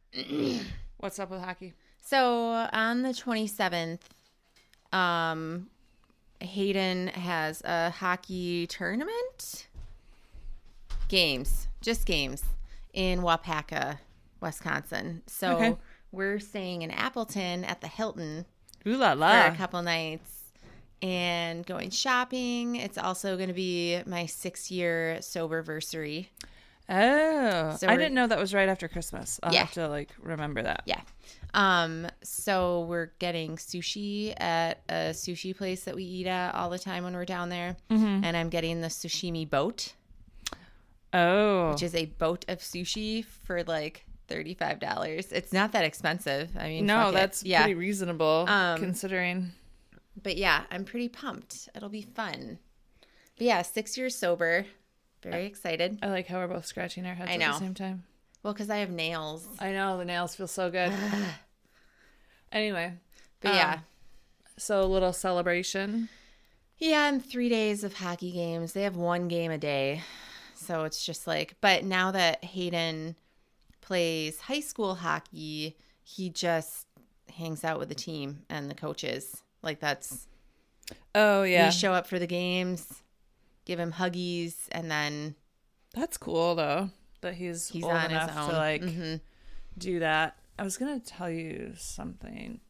What's up with hockey? So on the 27th, Hayden has a hockey tournament. Just games in Wapaka, Wisconsin. So Okay. we're staying in Appleton at the Hilton Ooh la for la. a couple nights and going shopping. It's also going to be my 6-year soberversary. Oh, So I we're- didn't know that was right after Christmas. I'll Yeah. have to remember that. Yeah. So we're getting sushi at a sushi place that we eat at all the time when we're down there. Mm-hmm. And I'm getting the sashimi boat, Oh, which is a boat of sushi for $35. It's not that expensive. I mean, no, fuck it. that's yeah. pretty reasonable considering. But yeah, I'm pretty pumped. It'll be fun. But yeah, 6 years sober. Very excited. I like how we're both scratching our heads I at know. the same time. Well, because I have nails. I know, the nails feel so good. Anyway, But yeah. so a little celebration. Yeah, and 3 days of hockey games. They have one game a day. So it's just but now that Hayden plays high school hockey, he just hangs out with the team and the coaches. That's, Oh yeah, we show up for the games, give him huggies, and then that's cool though that he's old on his enough own. to do that. I was gonna tell you something.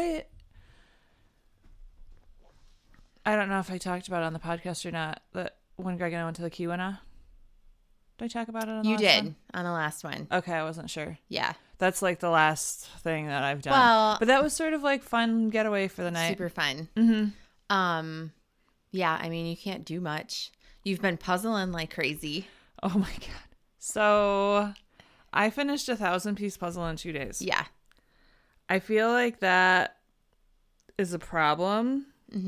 I don't know if I talked about it on the podcast or not. That when Greg and I went to the Keweenaw, did I talk about it on the You last did one? on the last one. Okay, I wasn't sure. Yeah. That's the last thing that I've done. Well, but that was sort of fun getaway for the night. super fun. Mm-hmm. Yeah, I mean, you can't do much. You've been puzzling like crazy. Oh my god! So I finished a 1,000-piece puzzle in 2 days. Yeah. I feel like that is a problem.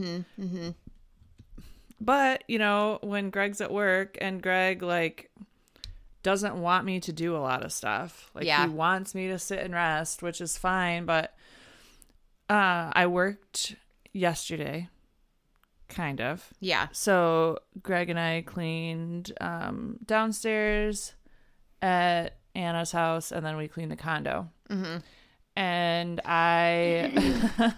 But when Greg's at work and Greg doesn't want me to do a lot of stuff, he wants me to sit and rest, which is fine. But I worked yesterday, kind of. Yeah. So Greg and I cleaned downstairs at Anna's house, and then we cleaned the condo. Mm-hmm. And I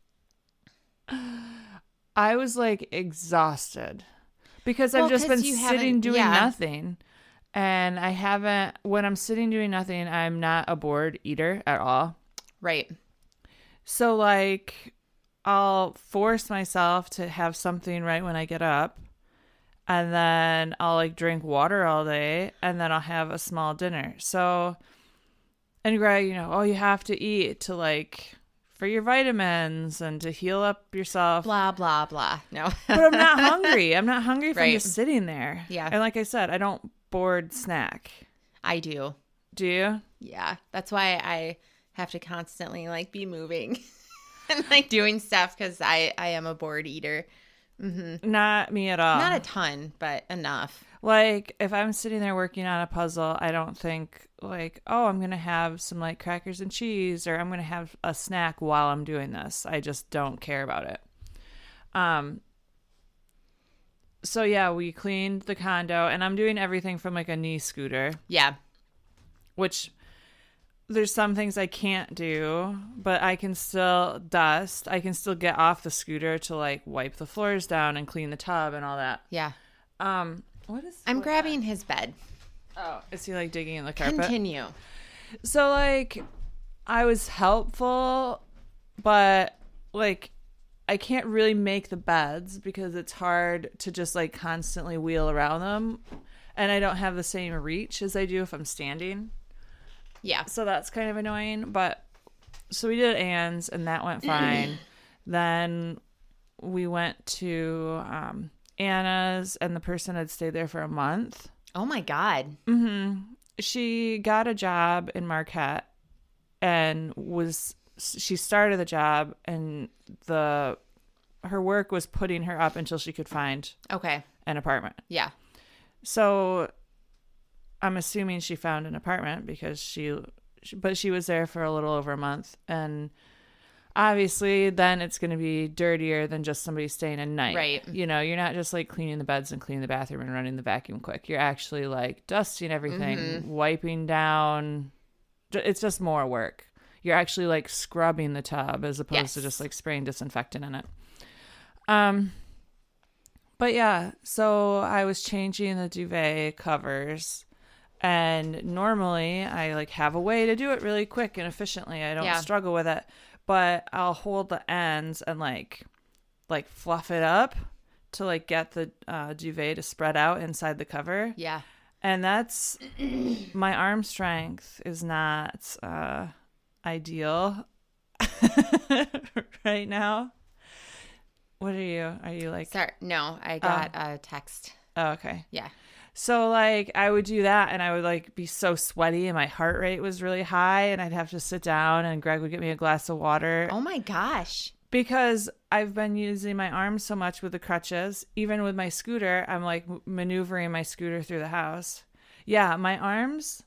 was exhausted because I've just been sitting doing nothing. And I haven't, when I'm sitting doing nothing, I'm not a bored eater at all. Right. So I'll force myself to have something right when I get up. And then I'll drink water all day, and then I'll have a small dinner. So, and Greg, you have to eat to for your vitamins and to heal up yourself. Blah, blah, blah. No. But I'm not hungry. I'm not hungry if I'm Right. just sitting there. Yeah. And like I said, I don't bored snack. I do. Do you? Yeah. That's why I have to constantly be moving and doing stuff because I am a bored eater. Mm-hmm. Not me at all. Not a ton, but enough. If I'm sitting there working on a puzzle, I don't think oh, I'm going to have some crackers and cheese, or I'm going to have a snack while I'm doing this. I just don't care about it. So yeah, we cleaned the condo, and I'm doing everything from a knee scooter, Yeah. which there's some things I can't do, but I can still dust. I can still get off the scooter to wipe the floors down and clean the tub and all that. Yeah. I'm grabbing his bed. Oh, is he digging in the carpet? Continue. So I was helpful, but I can't really make the beds because it's hard to just constantly wheel around them, and I don't have the same reach as I do if I'm standing. Yeah. So that's kind of annoying, but so we did Ann's, and that went fine. Then we went to Anna's, and the person had stayed there for a month. Oh my God. Mm-hmm. She got a job in Marquette, and she started the job, and her work was putting her up until she could find Okay. an apartment. Yeah. So I'm assuming she found an apartment because but she was there for a little over a month, and obviously then it's going to be dirtier than just somebody staying a night. Right. You're not just cleaning the beds and cleaning the bathroom and running the vacuum quick. You're actually dusting everything, wiping down it's just more work. You're actually like scrubbing the tub as opposed to Yes. just like spraying disinfectant in it. But yeah, so I was changing the duvet covers, and normally I like have a way to do it really quick and efficiently. I don't Yeah. struggle with it, but I'll hold the ends and like fluff it up to like get the duvet to spread out inside the cover. Yeah. And that's my arm strength is not ideal right now. What are you like? Sorry. No, I got a text. Oh, okay. Yeah. So like I would do that and I would like be so sweaty and my heart rate was really high and I'd have to sit down and Greg would get me a glass of water. Oh my gosh. Because I've been using my arms so much with the crutches. Even with my scooter, I'm like maneuvering my scooter through the house. Yeah, my arms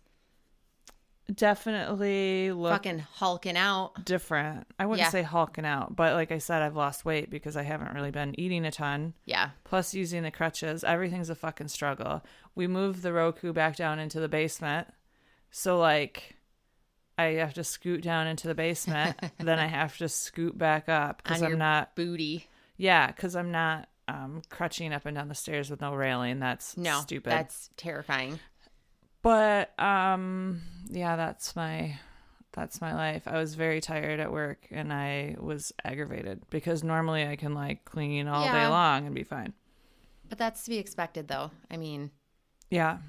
definitely look Fucking hulking out. different. I wouldn't Yeah. say hulking out, but like I said, I've lost weight because I haven't really been eating a ton. Yeah. Plus using the crutches. Everything's a fucking struggle. We moved the Roku back down into the basement. So like I have to scoot down into the basement. Then I have to scoot back up because On I'm your not. booty. Yeah, because I'm not crutching up and down the stairs with no railing. That's No, stupid. that's terrifying. But yeah, that's my life. I was very tired at work and I was aggravated because normally I can like clean all day Yeah. long and be fine. But that's to be expected, though. I mean, Yeah.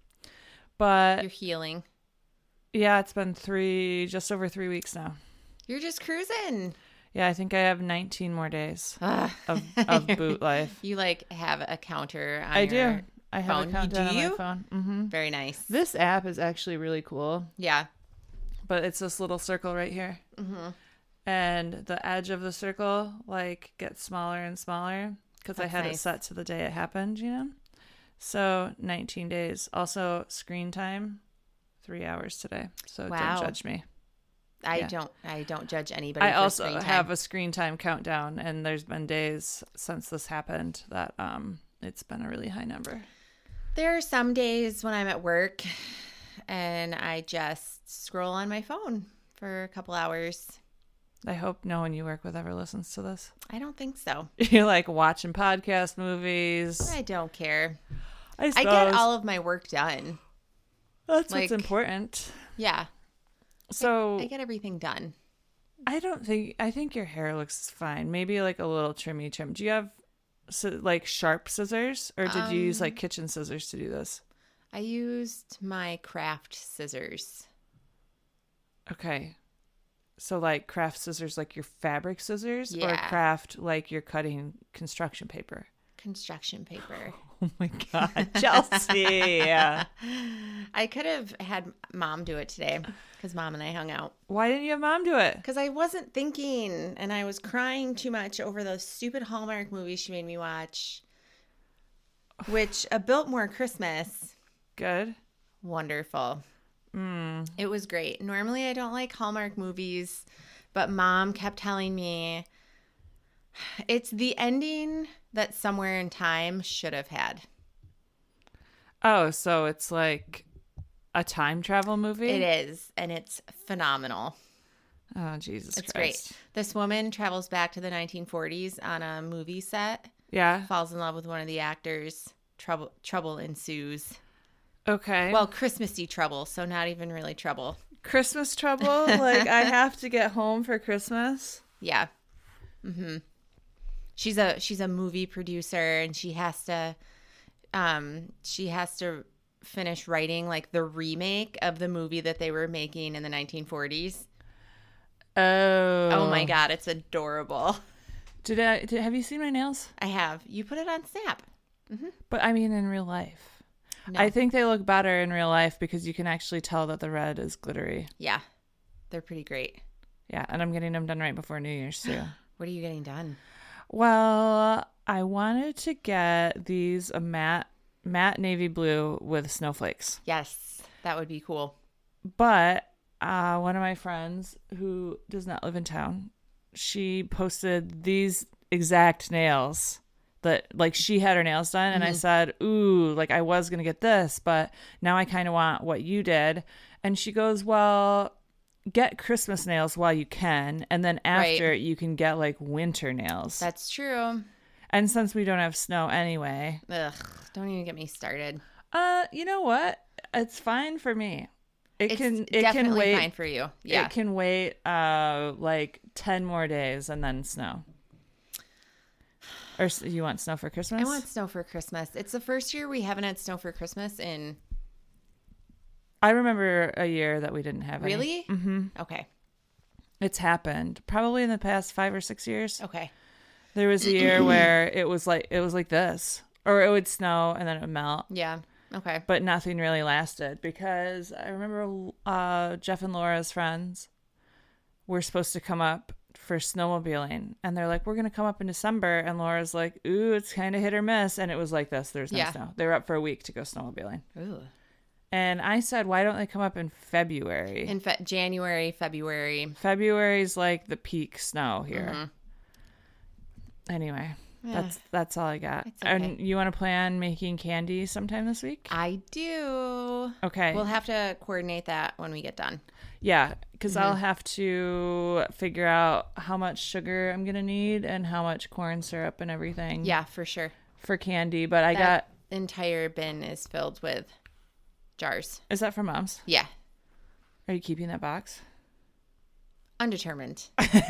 But you're healing. yeah, it's been just over 3 weeks now. You're just cruising. Yeah, I think I have 19 more days Ugh. of boot life. You like have a counter on I your do. I have phone. a countdown Do on my you? phone. Mm-hmm. Very nice. This app is actually really cool, Yeah. but it's this little circle right here. Mm-hmm. And the edge of the circle like gets smaller and smaller because I That's had it nice. set to the day it happened, you know? So 19 days. Also screen time, 3 hours today. So Wow. don't judge me. I Yeah. don't judge anybody. I for also screen time. have a screen time countdown, and there's been days since this happened that it's been a really high number. There are some days when I'm at work and I just scroll on my phone for a couple hours. I hope no one you work with ever listens to this. I don't think so. You're like watching podcast movies. I don't care. I I suppose get all of my work done. that's like- what's important. Yeah. So I get everything done. I think your hair looks fine. Maybe like a little trim. Do you have like sharp scissors, or did you use like kitchen scissors to do this? I used my craft scissors. Okay. So like craft scissors, like your fabric scissors, or Yeah. craft like you're cutting construction paper? Construction paper. Oh my God, Chelsea. I could have had mom do it today because mom and I hung out. Why didn't you have mom do it? Because I wasn't thinking and I was crying too much over those stupid Hallmark movies she made me watch. Which, A Biltmore Christmas, Good. wonderful. It was great. Normally I don't like Hallmark movies, but mom kept telling me it's the ending that Somewhere in Time should have had. Oh, so it's like a time travel movie? It is, and it's phenomenal. Oh, Jesus It's Christ. great. This woman travels back to the 1940s on a movie set, Yeah. falls in love with one of the actors. Trouble ensues. Okay. Well, Christmassy trouble, so not even really trouble. Christmas trouble? Like I have to get home for Christmas? Yeah. She's a movie producer, and she has to finish writing like the remake of the movie that they were making in the 1940s. Oh. Oh my God, it's adorable. Have you seen my nails? I have. You put it on Snap. But I mean in real life. No. I think they look better in real life because you can actually tell that the red is glittery. Yeah. They're pretty great. Yeah, and I'm getting them done right before New Year's too. What are you getting done? Well, I wanted to get these a matte navy blue with snowflakes. Yes, that would be cool. But one of my friends who does not live in town, she posted these exact nails that like she had her nails done, and I said, ooh, like I was gonna get this, but now I kind of want what you did. And she goes, well, get Christmas nails while you can, and then after you can get like winter nails. That's true. And since we don't have snow anyway, Ugh, don't even get me started. you know what? It's fine for me. It can definitely wait. fine for you. Yeah. It can wait like 10 more days and then snow. Or you want snow for Christmas? I want snow for Christmas. It's the first year we haven't had snow for Christmas in... I remember a year that we didn't have any. Really? Mm-hmm. Okay. It's happened probably in the past 5 or 6 years. Okay. There was a year where it was like this, or it would snow and then it would melt. Yeah. Okay. But nothing really lasted because I remember Jeff and Laura's friends were supposed to come up for snowmobiling, and they're like, we're going to come up in December, and Laura's like, ooh, it's kind of hit or miss, and it was like this. There's no snow. They were up for a week to go snowmobiling. Ooh. And I said, why don't they come up in February? In January, February. February's like the peak snow here. Mm-hmm. Anyway, that's all I got. It's okay. And you want to plan making candy sometime this week? I do. Okay. We'll have to coordinate that when we get done. Yeah, because I'll have to figure out how much sugar I'm going to need and how much corn syrup and everything. Yeah, for sure. For candy. But That entire bin is filled with jars. Is that from Mom's? Yeah. Are you keeping that box? Undetermined.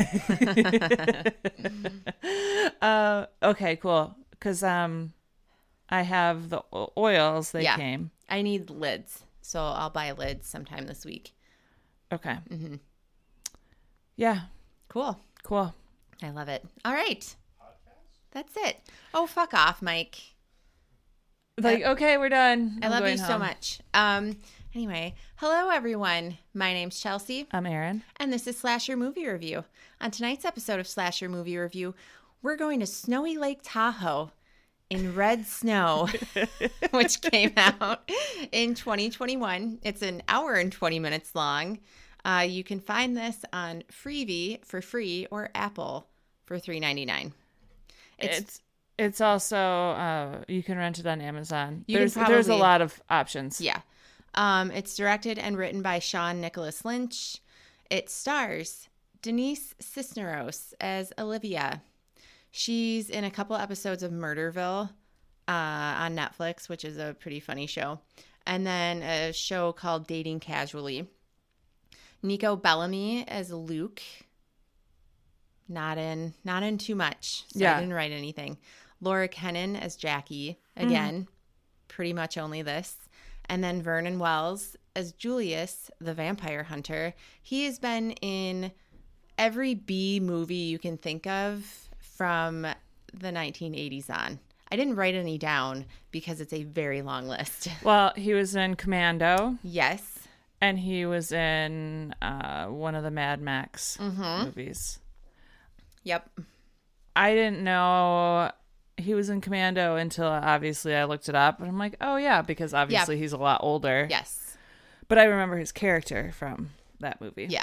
Okay, cool. Because I have the oils. They came. I need lids, so I'll buy lids sometime this week. Okay. Mm-hmm. Yeah. Cool. I love it. All right. That's it. Oh, fuck off, Mike. Like, okay, we're done. I love you so much. Anyway, hello, everyone. My name's Chelsea. I'm Erin. And this is Slasher Movie Review. On tonight's episode of Slasher Movie Review, we're going to Snowy Lake Tahoe in red snow, which came out in 2021. It's an hour and 20 minutes long. You can find this on Freevee for free or Apple for $3.99. It's also you can rent it on Amazon. There's a lot of options. Yeah. It's directed and written by Sean Nicholas Lynch. It stars Denise Cisneros as Olivia. She's in a couple episodes of Murderville on Netflix, which is a pretty funny show. And then a show called Dating Casually. Nico Bellamy as Luke. Not in too much. So I didn't write anything. Laura Kennan as Jackie. Again, pretty much only this. And then Vernon Wells as Julius, the vampire hunter. He has been in every B movie you can think of from the 1980s on. I didn't write any down because it's a very long list. Well, he was in Commando. Yes. And he was in one of the Mad Max movies. Yep. I didn't know he was in Commando until obviously I looked it up. And I'm like, oh, yeah, because obviously he's a lot older. Yes. But I remember his character from that movie. Yeah.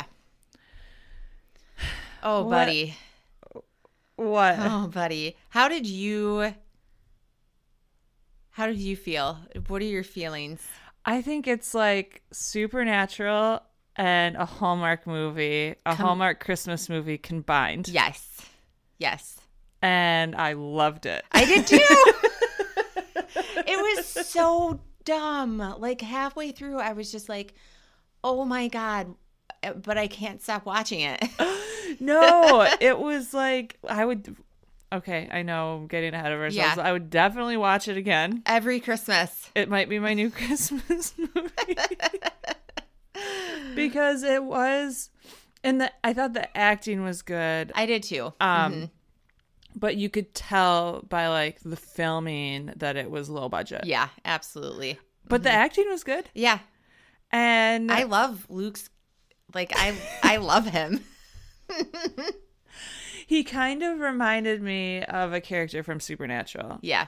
Oh, buddy. What? Oh, buddy. How did you feel? What are your feelings? I think it's like Supernatural and a Hallmark movie, Hallmark Christmas movie combined. Yes. And I loved it. I did too. It was so dumb. Like halfway through, I was just like, oh my God, but I can't stop watching it. No, it was like, okay, I know I'm getting ahead of ourselves. Yeah. I would definitely watch it again. Every Christmas. It might be my new Christmas movie. Because it was, and I thought the acting was good. I did too. But you could tell by like the filming that it was low budget. Yeah, absolutely. But the acting was good. Yeah. And I love Luke's, like, I love him. He kind of reminded me of a character from Supernatural. Yeah.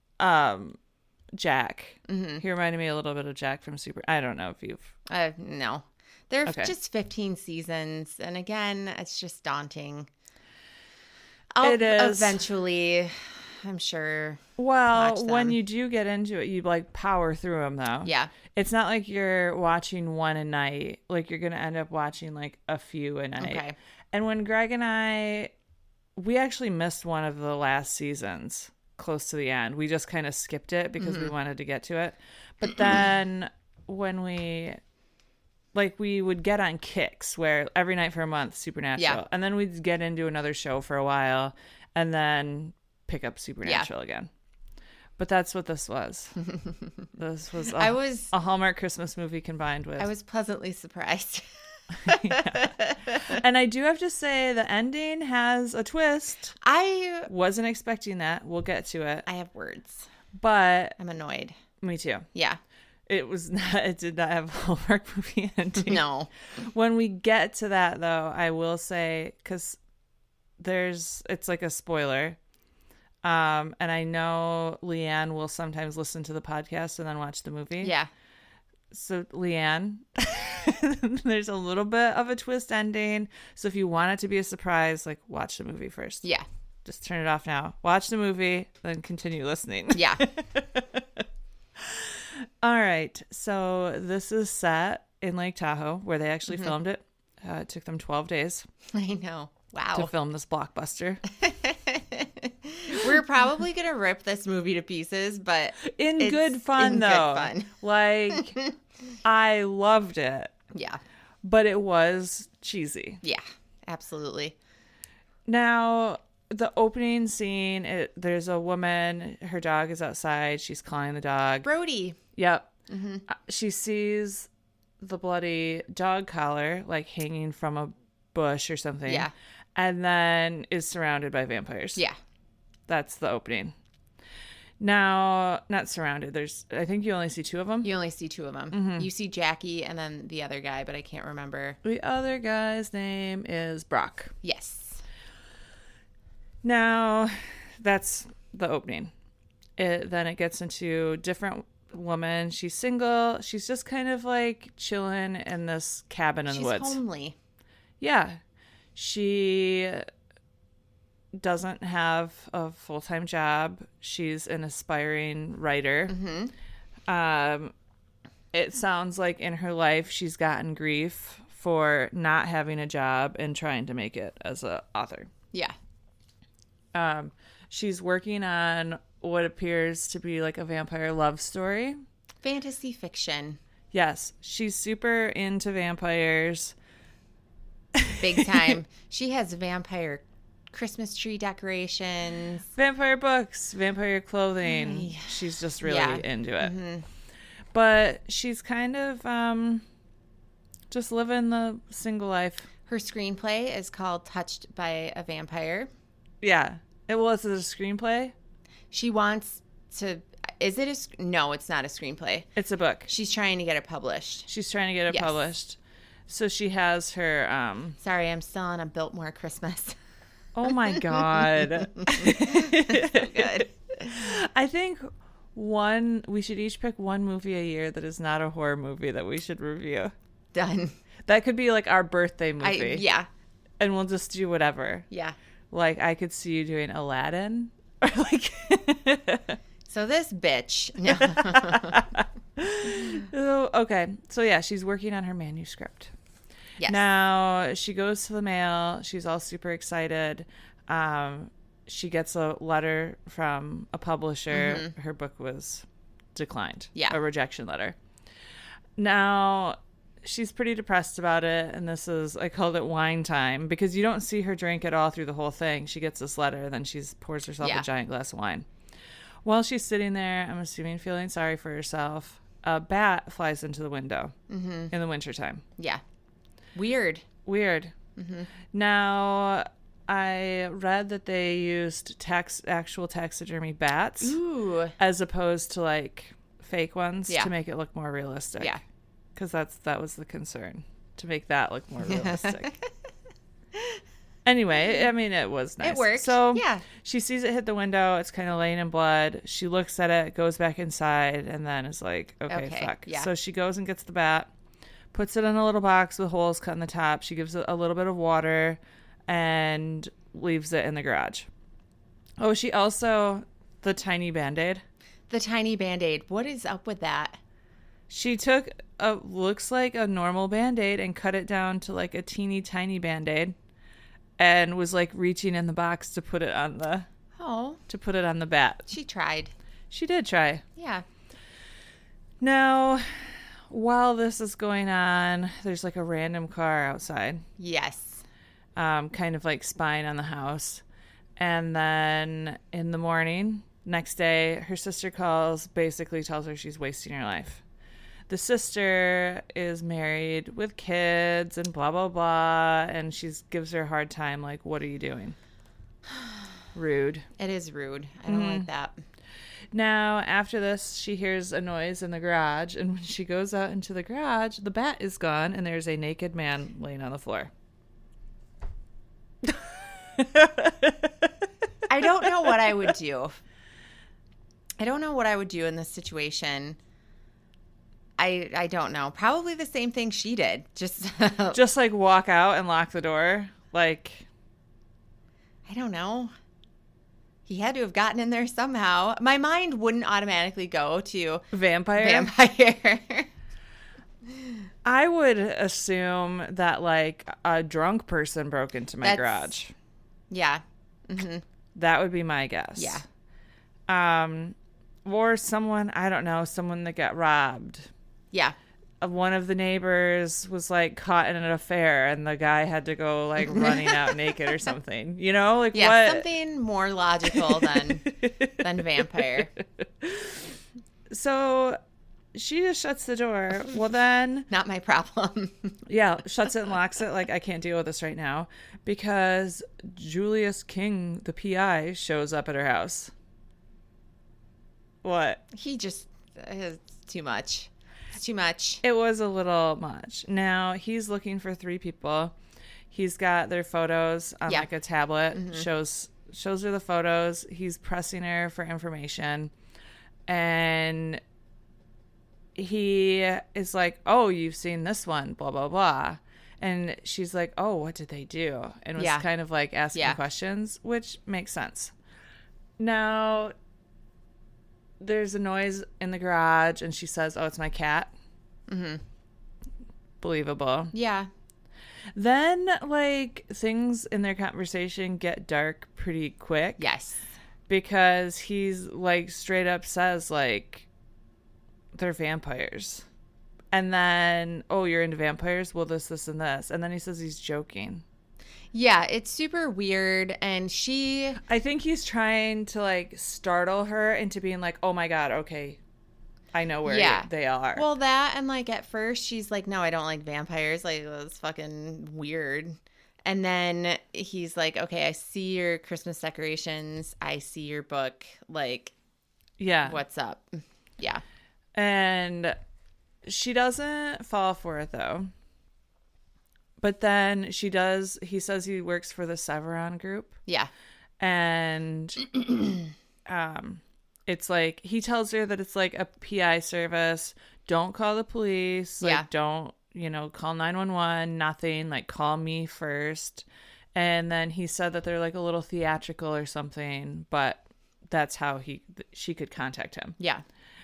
Jack. He reminded me a little bit of Jack from I don't know if you've... No. There are just 15 seasons. And again, it's just daunting. It is. Eventually I'm sure. Well, Watch when them. you do get into it, you like power through them though. Yeah. It's not like you're watching one a night. Like you're going to end up watching like a few a night. Okay. And when Greg and we actually missed one of the last seasons close to the end. We just kind of skipped it because we wanted to get to it. But then when we would get on kicks where every night for a month, Supernatural. Yeah. And then we'd get into another show for a while and then pick up Supernatural again. But that's what this was. This was a Hallmark Christmas movie combined with. I was pleasantly surprised. Yeah. And I do have to say the ending has a twist. I Wasn't expecting that. We'll get to it. have words. But I'm annoyed. me too. Yeah. It did not have a Hallmark movie ending. No. When we get to that though, I will say, because it's like a spoiler. And I know Leanne will sometimes listen to the podcast and then watch the movie. Yeah. So Leanne, there's a little bit of a twist ending. So if you want it to be a surprise, like watch the movie first. Yeah. Just turn it off now. Watch the movie, then continue listening. Yeah. All right. So this is set in Lake Tahoe where they actually filmed it. It took them 12 days I know. to Wow. film this blockbuster. We're probably going to rip this movie to pieces, but In it's good fun, in good though. fun. Like, I loved it, yeah. but it was cheesy. Yeah. Absolutely. Now, the opening scene, there's a woman, her dog is outside. She's calling the dog. Brody. Yep. She sees the bloody dog collar, like hanging from a bush or something. Yeah. And then is surrounded by vampires. Yeah. That's the opening. Now, not surrounded. I think you only see two of them. You only see two of them. You see Jackie and then the other guy, but I can't remember. The other guy's name is Brock. Yes. Now, that's the opening. Then it gets into different woman. She's single. She's just kind of like chilling in this cabin in She's the woods. homely. Yeah. She doesn't have a full-time job. She's an aspiring writer. It sounds like in her life she's gotten grief for not having a job and trying to make it as an author. Yeah. She's working on what appears to be like a vampire love story. Fantasy fiction. Yes, she's super into vampires. Big time. She has vampire Christmas tree decorations. Vampire books, vampire clothing. Yeah. She's just really Yeah. into it. But she's kind of just living the single life. Her screenplay is called Touched by a Vampire. Yeah. Is it a screenplay? She wants to... Is it a... No, it's not a screenplay. It's a book. She's trying to get it published. She's trying to get it Yes. published. So she has her... Sorry, I'm still on a Biltmore Christmas. Oh my God. So good. I think we should each pick one movie a year that is not a horror movie that we should review. Done. That could be like our birthday movie. Yeah. And we'll just do whatever. Yeah. Like I could see you doing Aladdin or like So this bitch. No. Oh, okay. So yeah, she's working on her manuscript. Yes. Now she goes to the mail. She's all super excited. She gets a letter from a publisher. Her book was declined. Yeah. A rejection letter. Now she's pretty depressed about it. And I called it wine time because you don't see her drink at all through the whole thing. She gets this letter and then she pours herself Yeah. a giant glass of wine. While she's sitting there, I'm assuming feeling sorry for herself, a bat flies into the window in the wintertime. Yeah. Weird. Weird. Now, I read that they used actual taxidermy bats Ooh. as opposed to like fake ones Yeah. to make it look more realistic. Yeah. Because that was the concern, to make that look more realistic. Anyway, I mean, it was nice. It worked. So Yeah. she sees it hit the window. It's kind of laying in blood. She looks at it, goes back inside, and then is like, okay, fuck. yeah. So she goes and gets the bat, puts it in a little box with holes cut in the top. She gives it a little bit of water and leaves it in the garage. Oh, she also The tiny Band-Aid. The tiny Band-Aid. What is up with that? She took looks like a normal Band-Aid and cut it down to like a teeny tiny Band-Aid and was like reaching in the box to put it on the bat. She tried. She did try. Yeah. Now, while this is going on, there's like a random car outside. Yes. Kind of like spying on the house. And then in the morning, next day, her sister calls, basically tells her she's wasting her life. The sister is married with kids and blah, blah, blah. And she gives her a hard time, like, what are you doing? Rude. It is rude. I don't like that. Now, after this, she hears a noise in the garage. And when she goes out into the garage, the bat is gone. And there's a naked man laying on the floor. I don't know what I would do. I don't know what I would do in this situation. I don't know. Probably the same thing she did. Just like walk out and lock the door. Like, I don't know. He had to have gotten in there somehow. My mind wouldn't automatically go to vampire. I would assume that like a drunk person broke into my garage. Yeah. Mm-hmm. That would be my guess. Yeah. Or someone, I don't know, someone that got robbed. Yeah. One of the neighbors was like caught in an affair and the guy had to go like running out naked or something. You know, like what? Something more logical than vampire. So she just shuts the door. Well, then... Not my problem. Yeah, shuts it and locks it. Like, I can't deal with this right now. Because Julius King, the PI, shows up at her house. What? He just... It's too much. It's too much. It was a little much. Now, he's looking for 3 people. He's got their photos on like a tablet. Mm-hmm. Shows her the photos. He's pressing her for information. And... he is like, oh, you've seen this one, blah, blah, blah. And she's like, oh, what did they do? And was kind of like asking questions, which makes sense. Now, there's a noise in the garage, and she says, oh, it's my cat. Mm-hmm. Believable. Yeah. Then, like, things in their conversation get dark pretty quick. Yes. Because he's, like, straight up says, like, they're vampires. And then, oh, you're into vampires? Well, this, and this. And then he says he's joking. Yeah, it's super weird. And I think he's trying to, like, startle her into being like, oh, my God, okay, I know where they are. Well, that, and, like, at first she's like, no, I don't like vampires. Like, that's fucking weird. And then he's like, okay, I see your Christmas decorations. I see your book. Like, yeah, what's up? Yeah. And she doesn't fall for it, though. But then she does. He says he works for the Severon group. Yeah. And it's like, he tells her that it's like a PI service. Don't call the police. Like, don't, call 911, nothing. Like, call me first. And then he said that they're like a little theatrical or something, but that's how she could contact him. Yeah.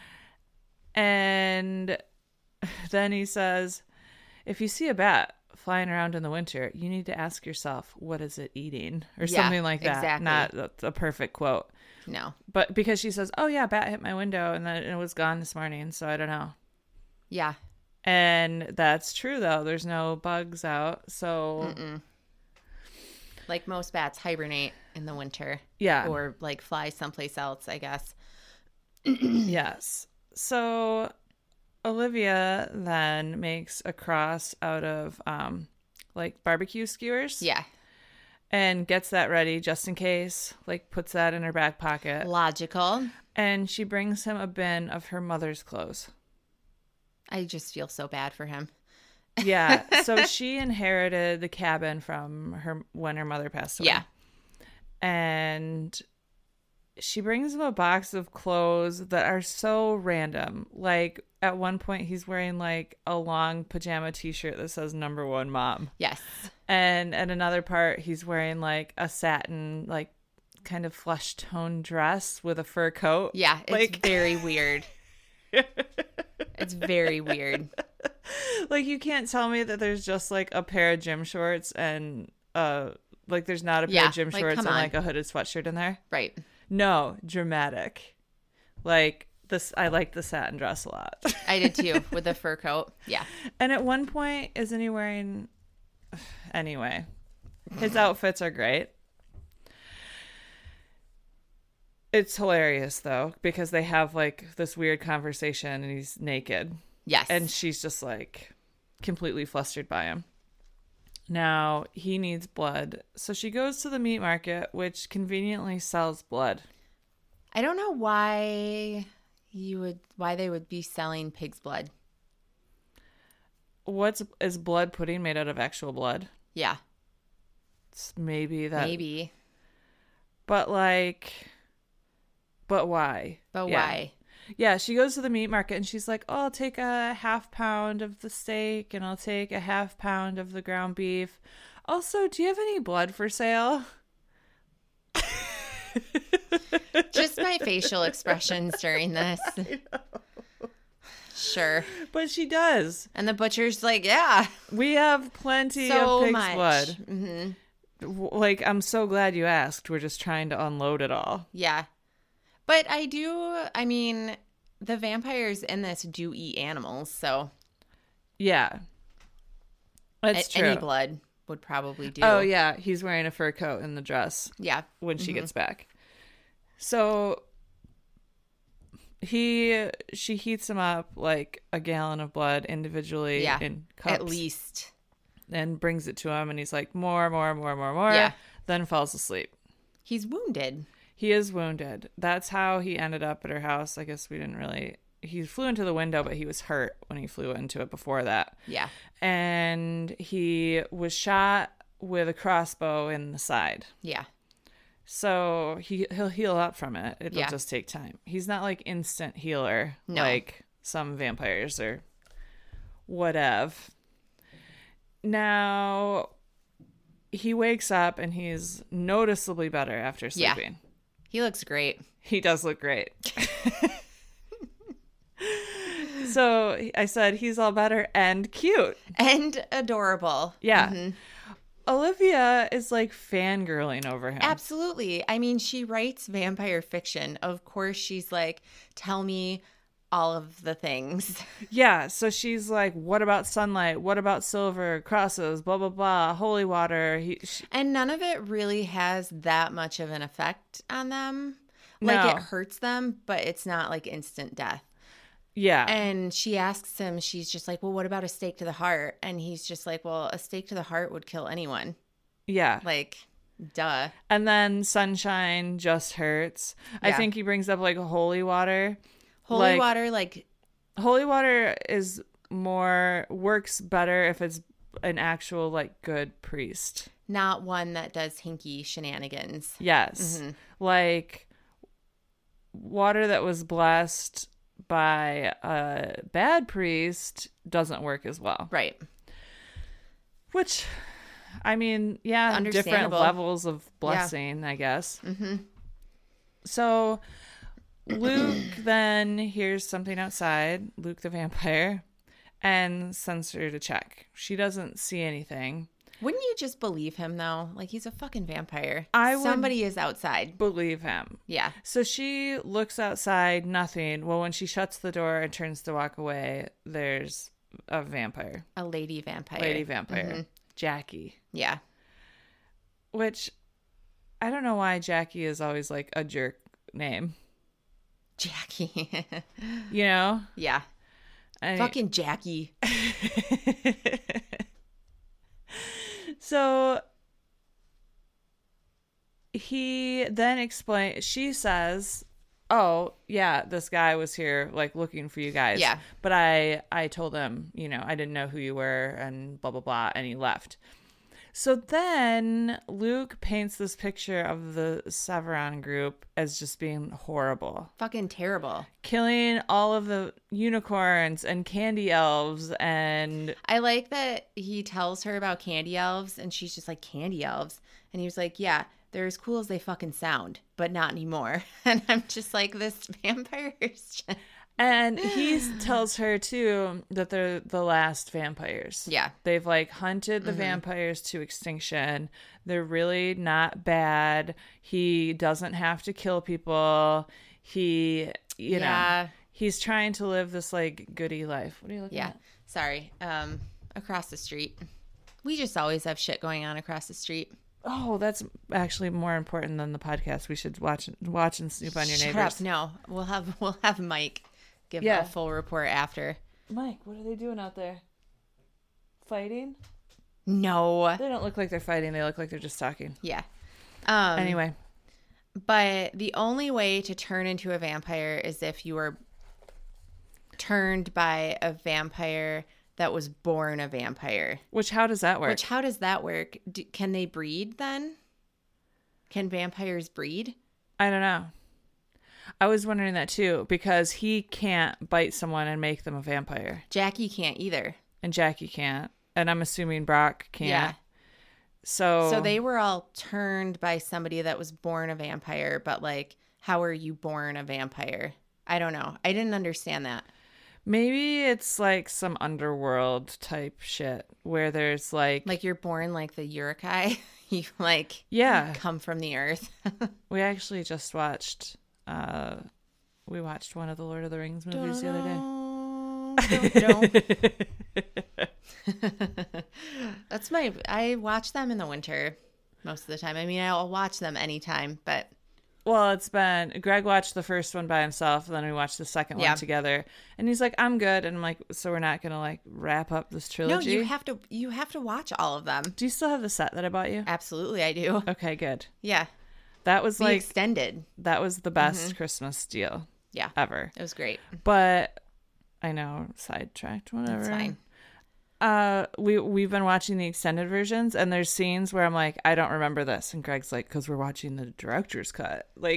And then he says, if you see a bat flying around in the winter, you need to ask yourself, what is it eating? Or something like that. Exactly. Not a perfect quote. No. But because she says, oh, yeah, bat hit my window and then it was gone this morning, so I don't know. Yeah. And that's true, though. There's no bugs out, so... Mm-mm. Like most bats hibernate in the winter. Yeah. Or like fly someplace else, I guess. Yes. So Olivia then makes a cross out of like barbecue skewers. Yeah. And gets that ready just in case, like puts that in her back pocket. Logical. And she brings him a bin of her mother's clothes. I just feel so bad for him. Yeah. So she inherited the cabin from her when her mother passed away. Yeah. And she brings him a box of clothes that are so random. Like, at one point, he's wearing, like, a long pajama t-shirt that says #1 Mom. Yes. And at another part, he's wearing, like, a satin, like, kind of flesh tone dress with a fur coat. Yeah, it's like very weird. It's very weird. Like, you can't tell me that there's just like a pair of gym shorts and like there's not a pair of gym shorts and like a hooded sweatshirt in there. Right. No, dramatic. Like this, I like the satin dress a lot. I did too, with the fur coat. Yeah. And at one point, isn't he wearing? Anyway, his outfits are great. It's hilarious though, because they have like this weird conversation and he's naked. Yes. And she's just like completely flustered by him. Now he needs blood. So she goes to the meat market, which conveniently sells blood. I don't know why they would be selling pig's blood. Is blood pudding made out of actual blood? Yeah. It's maybe that. Maybe. But like, but why? But Yeah. why? Yeah, she goes to the meat market and she's like, oh, I'll take a half pound of the steak and I'll take a half pound of the ground beef. Also, do you have any blood for sale? Just my facial expressions during this. Sure. But she does. And the butcher's like, yeah. We have plenty So of pig's much. blood. Mm-hmm. Like, I'm so glad you asked. We're just trying to unload it all. Yeah. But I mean, the vampires in this do eat animals, so. Yeah. That's true. Any blood would probably do. Oh, yeah. He's wearing a fur coat and the dress. Yeah. When she gets back. So she heats him up like a gallon of blood individually in cups. At least. And brings it to him and he's like, more. Yeah. Then falls asleep. He's wounded. He is wounded. That's how he ended up at her house. I guess we didn't really... He flew into the window, but he was hurt when he flew into it before that. Yeah. And he was shot with a crossbow in the side. Yeah. So he'll heal up from it. It'll just take time. He's not like instant healer like some vampires or whatever. Now, he wakes up and he's noticeably better after sleeping. Yeah. He looks great. He does look great. So I said he's all better and cute. And adorable. Yeah. Mm-hmm. Olivia is like fangirling over him. Absolutely. I mean, she writes vampire fiction. Of course, she's like, tell me all of the things. Yeah. So she's like, what about sunlight? What about silver? Crosses, blah, blah, blah. Holy water. And none of it really has that much of an effect on them. Like, it hurts them, but it's not like instant death. Yeah. And she asks him, she's just like, well, what about a stake to the heart? And he's just like, well, a stake to the heart would kill anyone. Yeah. Like, duh. And then sunshine just hurts. Yeah. I think he brings up like holy water. Holy water, like. Holy water works better if it's an actual like good priest. Not one that does hinky shenanigans. Yes. Mm-hmm. Like water that was blessed by a bad priest doesn't work as well. Right. Which, I mean, yeah, different levels of blessing, I guess. Mm-hmm. So Luke then hears something outside, Luke the vampire, and sends her to check. She doesn't see anything. Wouldn't you just believe him, though? Like, he's a fucking vampire. Somebody is outside. Believe him. Yeah. So she looks outside, nothing. Well, when she shuts the door and turns to walk away, there's a vampire. A lady vampire. Mm-hmm. Jackie. Yeah. Which, I don't know why Jackie is always like a jerk name. Jackie. You know? Yeah. Fucking Jackie. So he then she says, oh, yeah, this guy was here like looking for you guys. Yeah. But I told him, you know, I didn't know who you were and blah, blah, blah. And he left. So then Luke paints this picture of the Severon group as just being horrible. Fucking terrible. Killing all of the unicorns and candy elves and... I like that he tells her about candy elves and she's just like, candy elves? And he was like, yeah, they're as cool as they fucking sound, but not anymore. And I'm just like, this vampire is just... And he tells her, too, that they're the last vampires. Yeah. They've, like, hunted the vampires to extinction. They're really not bad. He doesn't have to kill people. He, you know, he's trying to live this, like, goody life. What are you looking at? Sorry. Across the street. We just always have shit going on across the street. Oh, that's actually more important than the podcast. We should watch and snoop on your Shut neighbors. up. No, we'll have Mike give a full report after. Mike, what are they doing out there? Fighting? No. They don't look like they're fighting. They look like they're just talking. Yeah. Anyway. But the only way to turn into a vampire is if you are turned by a vampire that was born a vampire. How does that work? How does that work? Can they breed then? Can vampires breed? I don't know. I was wondering that too, because he can't bite someone and make them a vampire. Jackie can't either. And Jackie can't. And I'm assuming Brock can't. Yeah. So they were all turned by somebody that was born a vampire, but like, how are you born a vampire? I don't know. I didn't understand that. maybe it's like some underworld type shit where there's like you're born like the Uruk-hai. You like come from the earth. We actually just watched we watched one of the Lord of the Rings movies the other day. I watch them in the winter most of the time. I mean, I'll watch them anytime, but well, it's been Greg watched the first one by himself, and then we watched the second one together, and he's like, I'm good. And I'm like, so we're not gonna like wrap up this trilogy? No, you have to watch all of them. Do you still have the set that I bought you? Absolutely, I do. Okay, good. Yeah, that was the like extended. That was the best Christmas deal ever. It was great. But I know, sidetracked, whatever. It's fine. We've been watching the extended versions, and there's scenes where I'm like, I don't remember this, and Greg's like, because we're watching the director's cut. Like,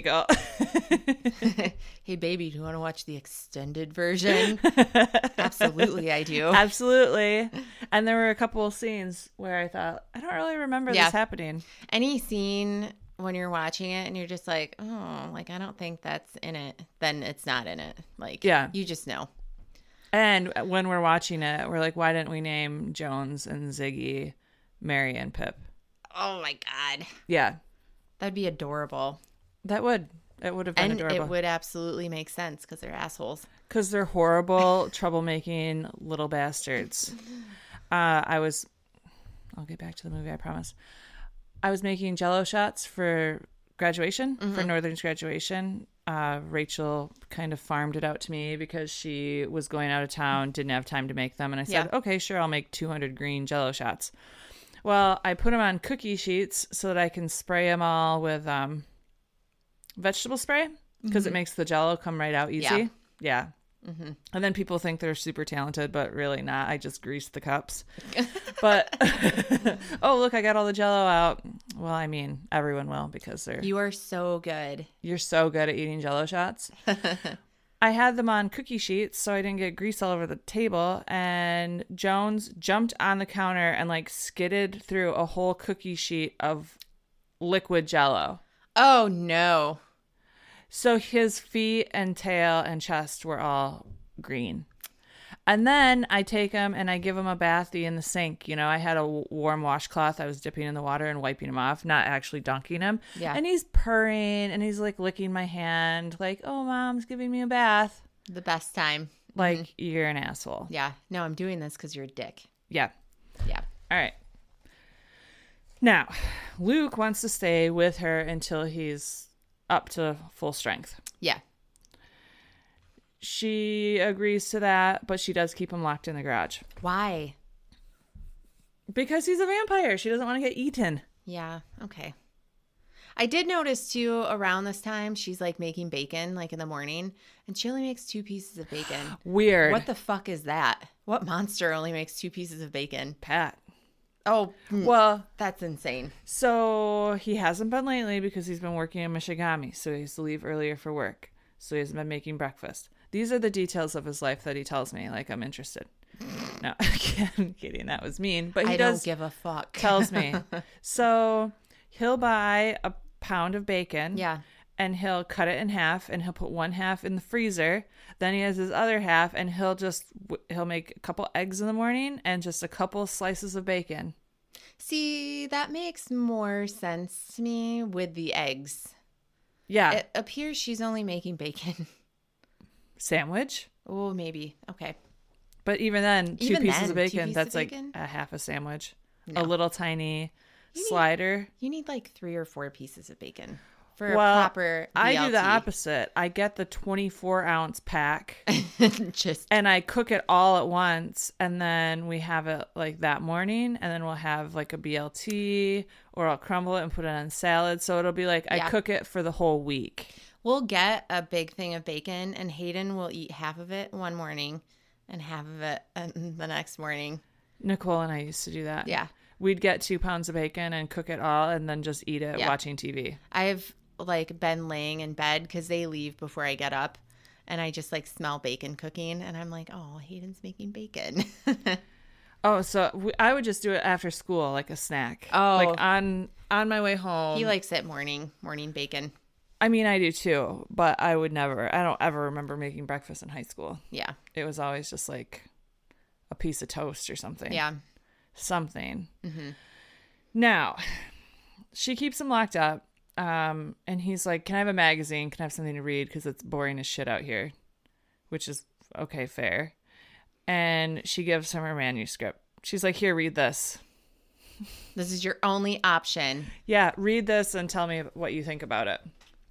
hey baby, do you want to watch the extended version? Absolutely, I do. Absolutely. And there were a couple of scenes where I thought, I don't really remember this happening. Any scene when you're watching it and you're just like, oh, like I don't think that's in it, then it's not in it. Like, you just know. And when we're watching it, we're like, why didn't we name Jones and Ziggy Mary and Pip? Oh my God. Yeah. That'd be adorable. It would have been adorable. And it would absolutely make sense because they're assholes. Because they're horrible, troublemaking little bastards. I'll get back to the movie, I promise. I was making Jell-O shots for graduation, for Northern's graduation. Rachel kind of farmed it out to me because she was going out of town, didn't have time to make them. And I said, okay, sure, I'll make 200 green Jell-O shots. Well, I put them on cookie sheets so that I can spray them all with vegetable spray because it makes the Jell-O come right out easy. Yeah. Mm-hmm. And then people think they're super talented, but really not. I just greased the cups. But, oh, look, I got all the Jell-O out. Well, I mean, everyone will because You are so good. You're so good at eating Jell-O shots. I had them on cookie sheets so I didn't get grease all over the table. And Jones jumped on the counter and like skidded through a whole cookie sheet of liquid Jell-O. Oh, no. So his feet and tail and chest were all green. And then I take him and I give him a bathy in the sink. You know, I had a warm washcloth I was dipping in the water and wiping him off, not actually dunking him. Yeah. And he's purring and he's like licking my hand like, oh, Mom's giving me a bath. The best time. Like, you're an asshole. Yeah. No, I'm doing this because you're a dick. Yeah. Yeah. All right. Now, Luke wants to stay with her until he's up to full strength. Yeah. She agrees to that, but she does keep him locked in the garage. Why? Because he's a vampire. She doesn't want to get eaten. Yeah. Okay. I did notice too around this time she's like making bacon like in the morning and she only makes 2 pieces of bacon. Weird. What the fuck is that? What monster only makes 2 pieces of bacon? Pat. Oh, well, that's insane. So he hasn't been lately because he's been working in Michigami. So he has to leave earlier for work. So he hasn't been making breakfast. These are the details of his life that he tells me. Like, I'm interested. No, I'm kidding. That was mean. But he don't give a fuck. Tells me. So he'll buy pound of bacon. Yeah. And he'll cut it in half, and he'll put one half in the freezer. Then he has his other half, and he'll make a couple eggs in the morning and just a couple slices of bacon. See, that makes more sense to me with the eggs. Yeah. It appears she's only making bacon. Sandwich. Oh, maybe. Okay. But even then, two pieces of bacon, that's like bacon? a half a sandwich. No. A little tiny slider. You need like 3 or 4 pieces of bacon for Well, a proper BLT. I do the opposite. I get the 24-ounce pack Just and I cook it all at once, and then we have it like that morning, and then we'll have like a BLT, or I'll crumble it and put it on salad. So it'll be like I cook it for the whole week. We'll get a big thing of bacon, and Hayden will eat half of it one morning and half of it the next morning. Nicole and I used to do that. Yeah. We'd get 2 pounds of bacon and cook it all, and then just eat it watching TV. I've like been laying in bed because they leave before I get up, and I just like smell bacon cooking, and I'm like, oh, Hayden's making bacon. Oh, so I would just do it after school, like a snack. Oh. Like on my way home. He likes it morning bacon. I mean, I do too, but I don't ever remember making breakfast in high school. Yeah. It was always just like a piece of toast or something. Yeah. Something. Mm-hmm. Now, she keeps him locked up, and he's like, can I have a magazine? Can I have something to read? Because it's boring as shit out here, which is okay, fair. And she gives him her manuscript. She's like, here, read this. This is your only option. Yeah, read this and tell me what you think about it.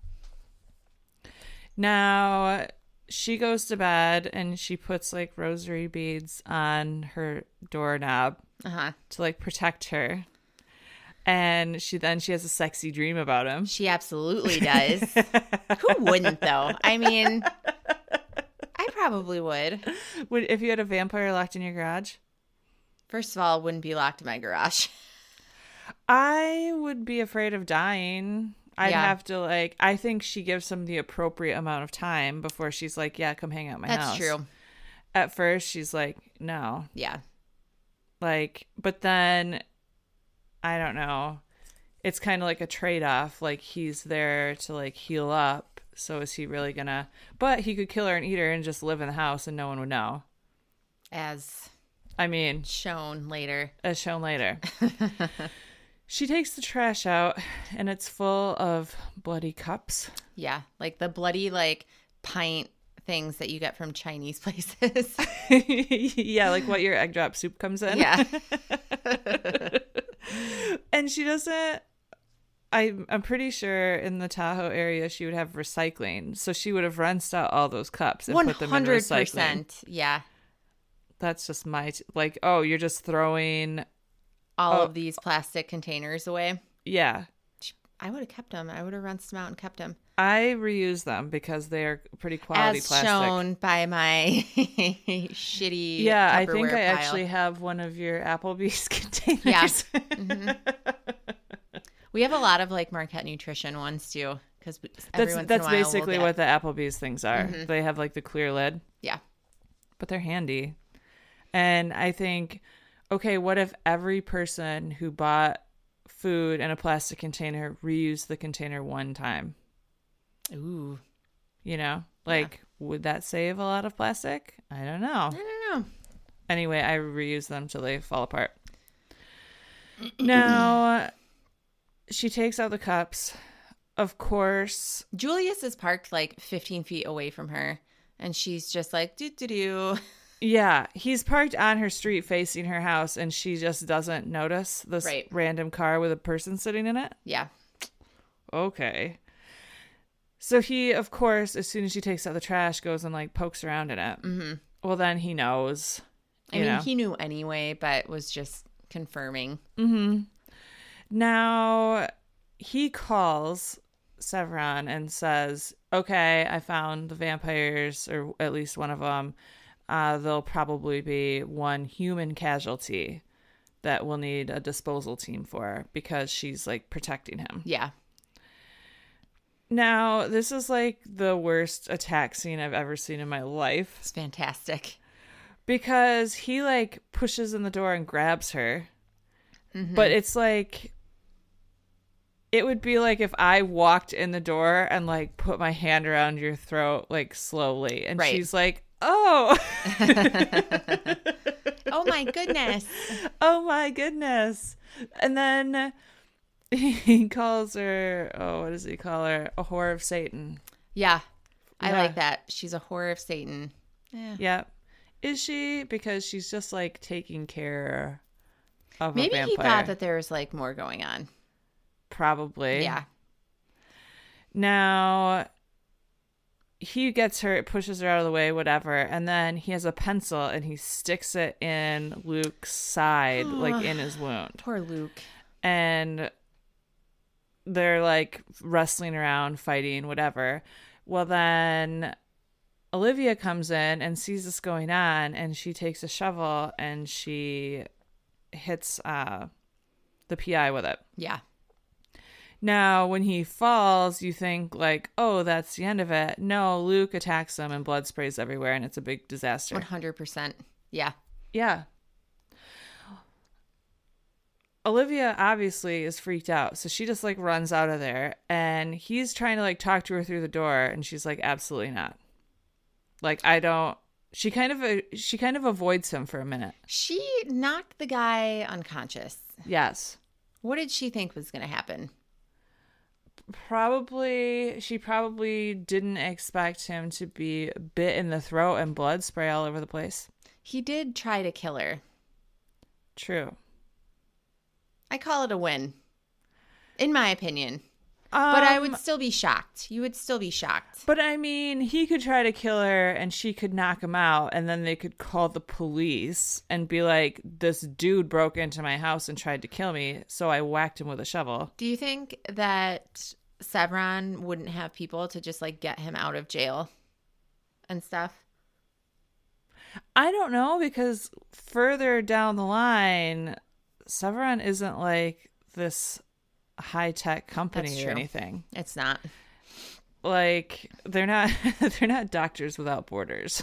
Now, she goes to bed and she puts like rosary beads on her doorknob to like protect her. And she has a sexy dream about him. She absolutely does. Who wouldn't, though? I mean, I probably would. If you had a vampire locked in your garage? First of all, it wouldn't be locked in my garage. I would be afraid of dying. I'd have to I think she gives him the appropriate amount of time before she's like, yeah, come hang out at my house. That's true. At first, she's like, no. Yeah. But then, I don't know. It's kind of like a trade-off. Like, he's there to, heal up. So is he really gonna... But he could kill her and eat her and just live in the house and no one would know. As shown later. She takes the trash out, and it's full of bloody cups. Yeah, like the bloody, pint things that you get from Chinese places. Yeah, like what your egg drop soup comes in. Yeah. And she doesn't... I'm pretty sure in the Tahoe area she would have recycling. So she would have rinsed out all those cups and put them in recycling. 100%. Yeah. That's just you're just throwing... all of these plastic containers away. Yeah. I would have kept them. I would have rinsed them out and kept them. I reuse them because they are pretty quality As plastic. shown by my shitty Yeah, I Tupperware think I pile. actually have one of your Applebee's containers. Yeah. Mm-hmm. We have a lot of Marquette Nutrition ones too, because that's basically what the Applebee's things are. Mm-hmm. They have the clear lid. Yeah. But they're handy. And I think, okay, what if every person who bought food in a plastic container reused the container one time? Ooh. Would that save a lot of plastic? I don't know. Anyway, I reuse them till they fall apart. Now, she takes out the cups. Of course. Julius is parked 15 feet away from her, and she's just doo-doo-doo. Yeah, he's parked on her street facing her house, and she just doesn't notice this random car with a person sitting in it? Yeah. Okay. So he, of course, as soon as she takes out the trash, goes and pokes around in it. Mm-hmm. Well, then he knows. I mean, he knew anyway, but was just confirming. Mm-hmm. Now, he calls Severon and says, okay, I found the vampires, or at least one of them. There'll probably be one human casualty that we'll need a disposal team for because she's protecting him. Yeah. Now, this is the worst attack scene I've ever seen in my life. It's fantastic. Because he pushes in the door and grabs her. Mm-hmm. But it's It would be like if I walked in the door and like put my hand around your throat like slowly, and Right. she's like, "Oh, Oh my goodness. oh my goodness!" And then he calls her, oh, what does he call her? A whore of Satan. Yeah. I Yeah. like that. She's a whore of Satan. Yeah. Yeah, is she? Because she's just like taking care of a Maybe vampire. he thought that there was like more going on. Probably. Yeah. Now, he gets her, pushes her out of the way, whatever, and then he has a pencil and he sticks it in Luke's side, like in his wound. Poor Luke. And they're like wrestling around, fighting, whatever. Well, then Olivia comes in and sees this going on, and she takes a shovel and she hits the PI with it. Yeah. Now, when he falls, you think like, oh, that's the end of it. No, Luke attacks him and blood sprays everywhere, and it's a big disaster. 100%. Yeah. Yeah. Olivia obviously is freaked out, so she just like runs out of there, and he's trying to like talk to her through the door, and she's like, absolutely not. Like, I don't. She kind of avoids him for a minute. She knocked the guy unconscious. Yes. What did she think was going to happen? She probably didn't expect him to be bit in the throat and blood spray all over the place. He did try to kill her. True. I call it a win, in my opinion. But I would still be shocked. You would still be shocked. But I mean, he could try to kill her and she could knock him out, and then they could call the police and be like, this dude broke into my house and tried to kill me, so I whacked him with a shovel. Do you think that Severon wouldn't have people to just like get him out of jail and stuff? I don't know, because further down the line, Severon isn't like this high-tech company That's or true. anything. It's not. Like, they're not Doctors Without Borders.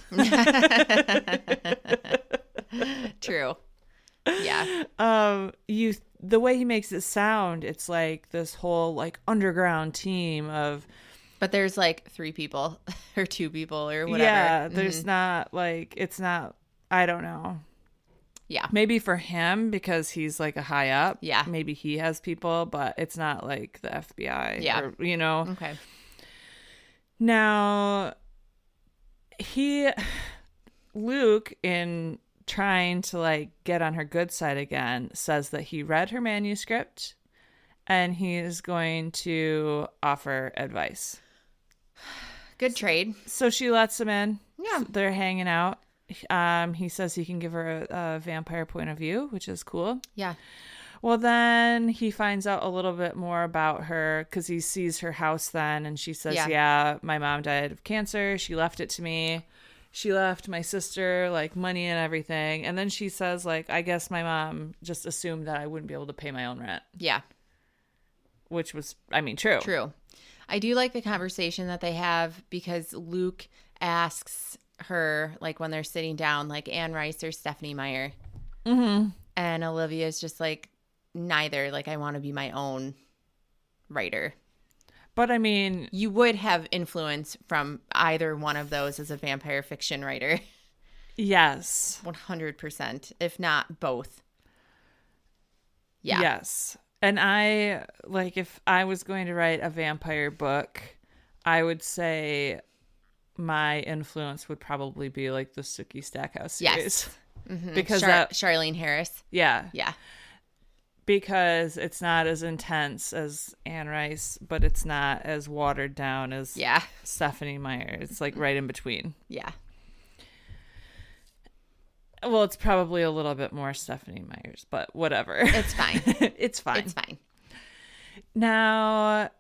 True. Yeah. The way he makes it sound, it's like this whole like underground team of, But there's like 3 people or 2 people or whatever. yeah, there's not like, it's not, I don't know. Yeah. Maybe for him, because he's like a high up. Yeah. Maybe he has people, but it's not like the FBI. Yeah. Or, you know. Okay. Now, Luke, in trying to like get on her good side again, says that he read her manuscript and he is going to offer advice. Good trade. So she lets him in. Yeah. They're hanging out. He says he can give her a vampire point of view, which is cool. Yeah. Well, then he finds out a little bit more about her because he sees her house then, and she says, yeah, my mom died of cancer. She left it to me. She left my sister like money and everything. And then she says, like, I guess my mom just assumed that I wouldn't be able to pay my own rent, Yeah. which was, I mean, true. True. I do like the conversation that they have because Luke asks her, like, when they're sitting down, like, Anne Rice or Stephanie Meyer. Mm-hmm. And Olivia's just like, neither. Like, I want to be my own writer. But I mean, You would have influence from either one of those as a vampire fiction writer. yes. 100%, if not both. Yeah. Yes. And I, like, if I was going to write a vampire book, I would say my influence would probably be like the Sookie Stackhouse series. Yes. Mm-hmm. Because Charlene Harris. yeah. Yeah. Because it's not as intense as Anne Rice, but it's not as watered down as Yeah. Stephanie Meyer. It's like right in between. Yeah. Well, it's probably a little bit more Stephanie Meyer's, but whatever. It's fine. It's fine. It's fine. Now,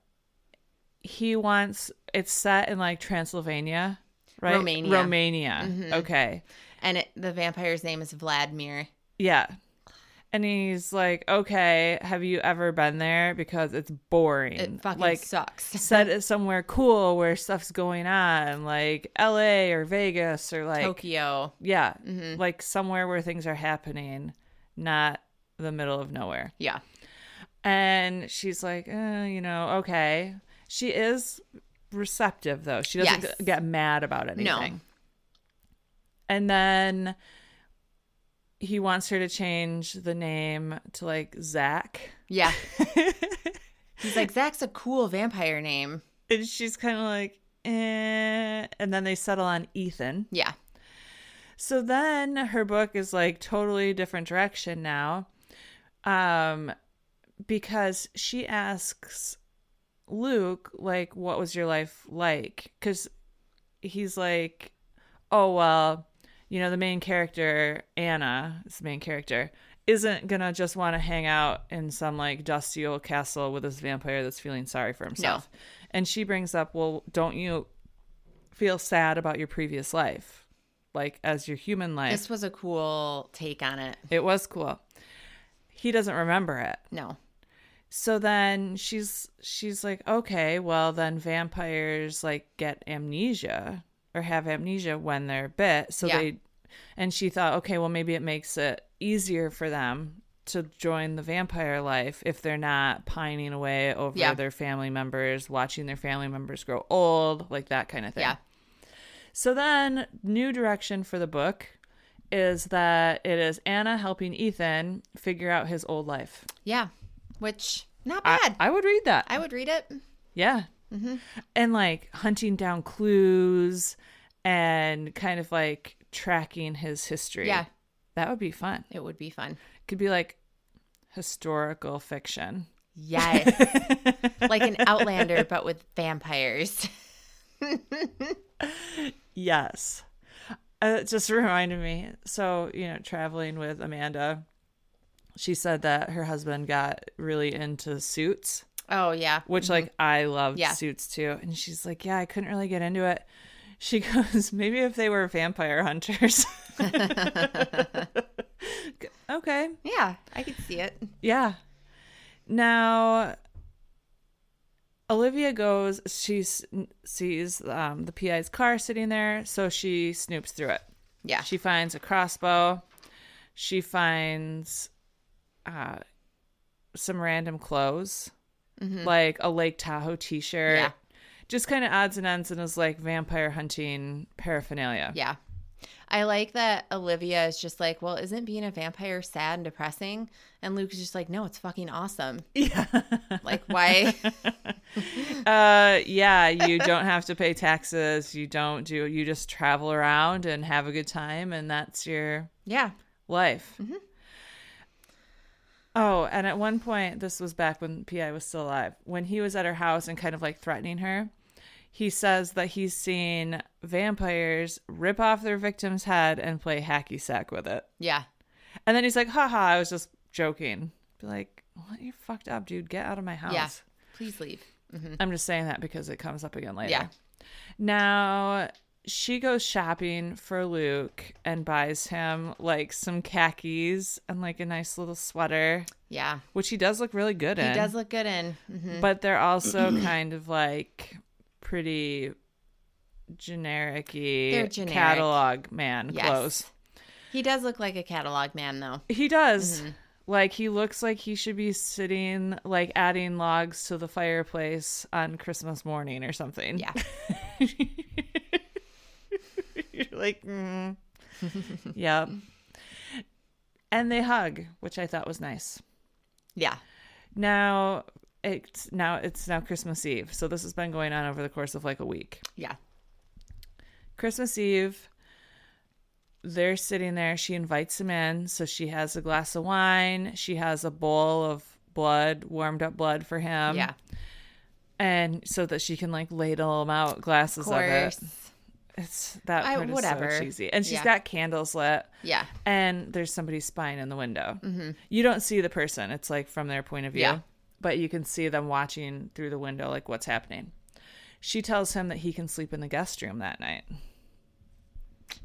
it's set in like Transylvania, right? Romania. Mm-hmm. Okay. And the vampire's name is Vladimir. Yeah. And he's like, okay, have you ever been there? Because it's boring. It fucking like, sucks. set it somewhere cool where stuff's going on, like LA or Vegas or like Tokyo. yeah, like somewhere where things are happening, not the middle of nowhere. Yeah. And she's like, okay. She is receptive, though. She doesn't Yes. get mad about anything. No. And then he wants her to change the name to like Zach. Yeah. He's like, Zach's a cool vampire name. And she's kind of like, eh. And then they settle on Ethan. Yeah. So then her book is like totally different direction now. Because she asks Luke, like, what was your life like? Because he's like, oh, well, the main character, Anna, is the main character, isn't going to just want to hang out in some like dusty old castle with this vampire that's feeling sorry for himself. No. And she brings up, well, don't you feel sad about your previous life? Like, as your human life. This was a cool take on it. It was cool. He doesn't remember it. No. So then she's like, okay, well then vampires like get amnesia or have amnesia when they're bit. So and she thought, okay, well maybe it makes it easier for them to join the vampire life if they're not pining away over their family members, watching their family members grow old, like that kind of thing. Yeah. So then new direction for the book is that it is Anna helping Ethan figure out his old life. Yeah. Which, not bad. I would read that. I would read it. Yeah. Mm-hmm. And like hunting down clues and kind of like tracking his history. Yeah. That would be fun. It would be fun. Could be like historical fiction. Yes. Like an Outlander, but with vampires. Yes. It just reminded me. So, traveling with Amanda, she said that her husband got really into Suits. Oh, yeah. Which, like, I loved Suits, too. And she's like, yeah, I couldn't really get into it. She goes, maybe if they were vampire hunters. Okay. Yeah, I could see it. Yeah. Now, Olivia goes, she sees the PI's car sitting there, so she snoops through it. Yeah. She finds a crossbow. She finds some random clothes, like a Lake Tahoe t-shirt. Yeah. Just kind of odds and ends and is like vampire hunting paraphernalia. Yeah. I like that Olivia is just like, well, isn't being a vampire sad and depressing? And Luke is just like, no, it's fucking awesome. Yeah. Like, why? Yeah, you don't have to pay taxes. You just travel around and have a good time. And that's your life. Mm-hmm. Oh, and at one point, this was back when PI was still alive, when he was at her house and kind of like threatening her, he says that he's seen vampires rip off their victim's head and play hacky sack with it. Yeah. And then he's like, haha, I was just joking. Be like, what? You're fucked up, dude. Get out of my house. Yeah. Please leave. Mm-hmm. I'm just saying that because it comes up again later. Yeah. Now, she goes shopping for Luke and buys him like some khakis and like a nice little sweater. Yeah. Which he does look really good in. He does look good in. Mm-hmm. But they're also kind of like pretty generic-y catalog man clothes. He does look like a catalog man, though. He does. Mm-hmm. Like, he looks like he should be sitting, like, adding logs to the fireplace on Christmas morning or something. Yeah. You're like, yeah. And they hug, which I thought was nice. Yeah. Now it's Christmas Eve. So this has been going on over the course of like a week. Yeah. Christmas Eve, they're sitting there. She invites him in. So she has a glass of wine. She has a bowl of blood, warmed up blood for him. Yeah. And so that she can like ladle him out glasses of it. It's that part is so cheesy. And she's got candles lit. Yeah. And there's somebody spying in the window. Mm-hmm. You don't see the person. It's like from their point of view. Yeah. But you can see them watching through the window, like what's happening. She tells him that he can sleep in the guest room that night.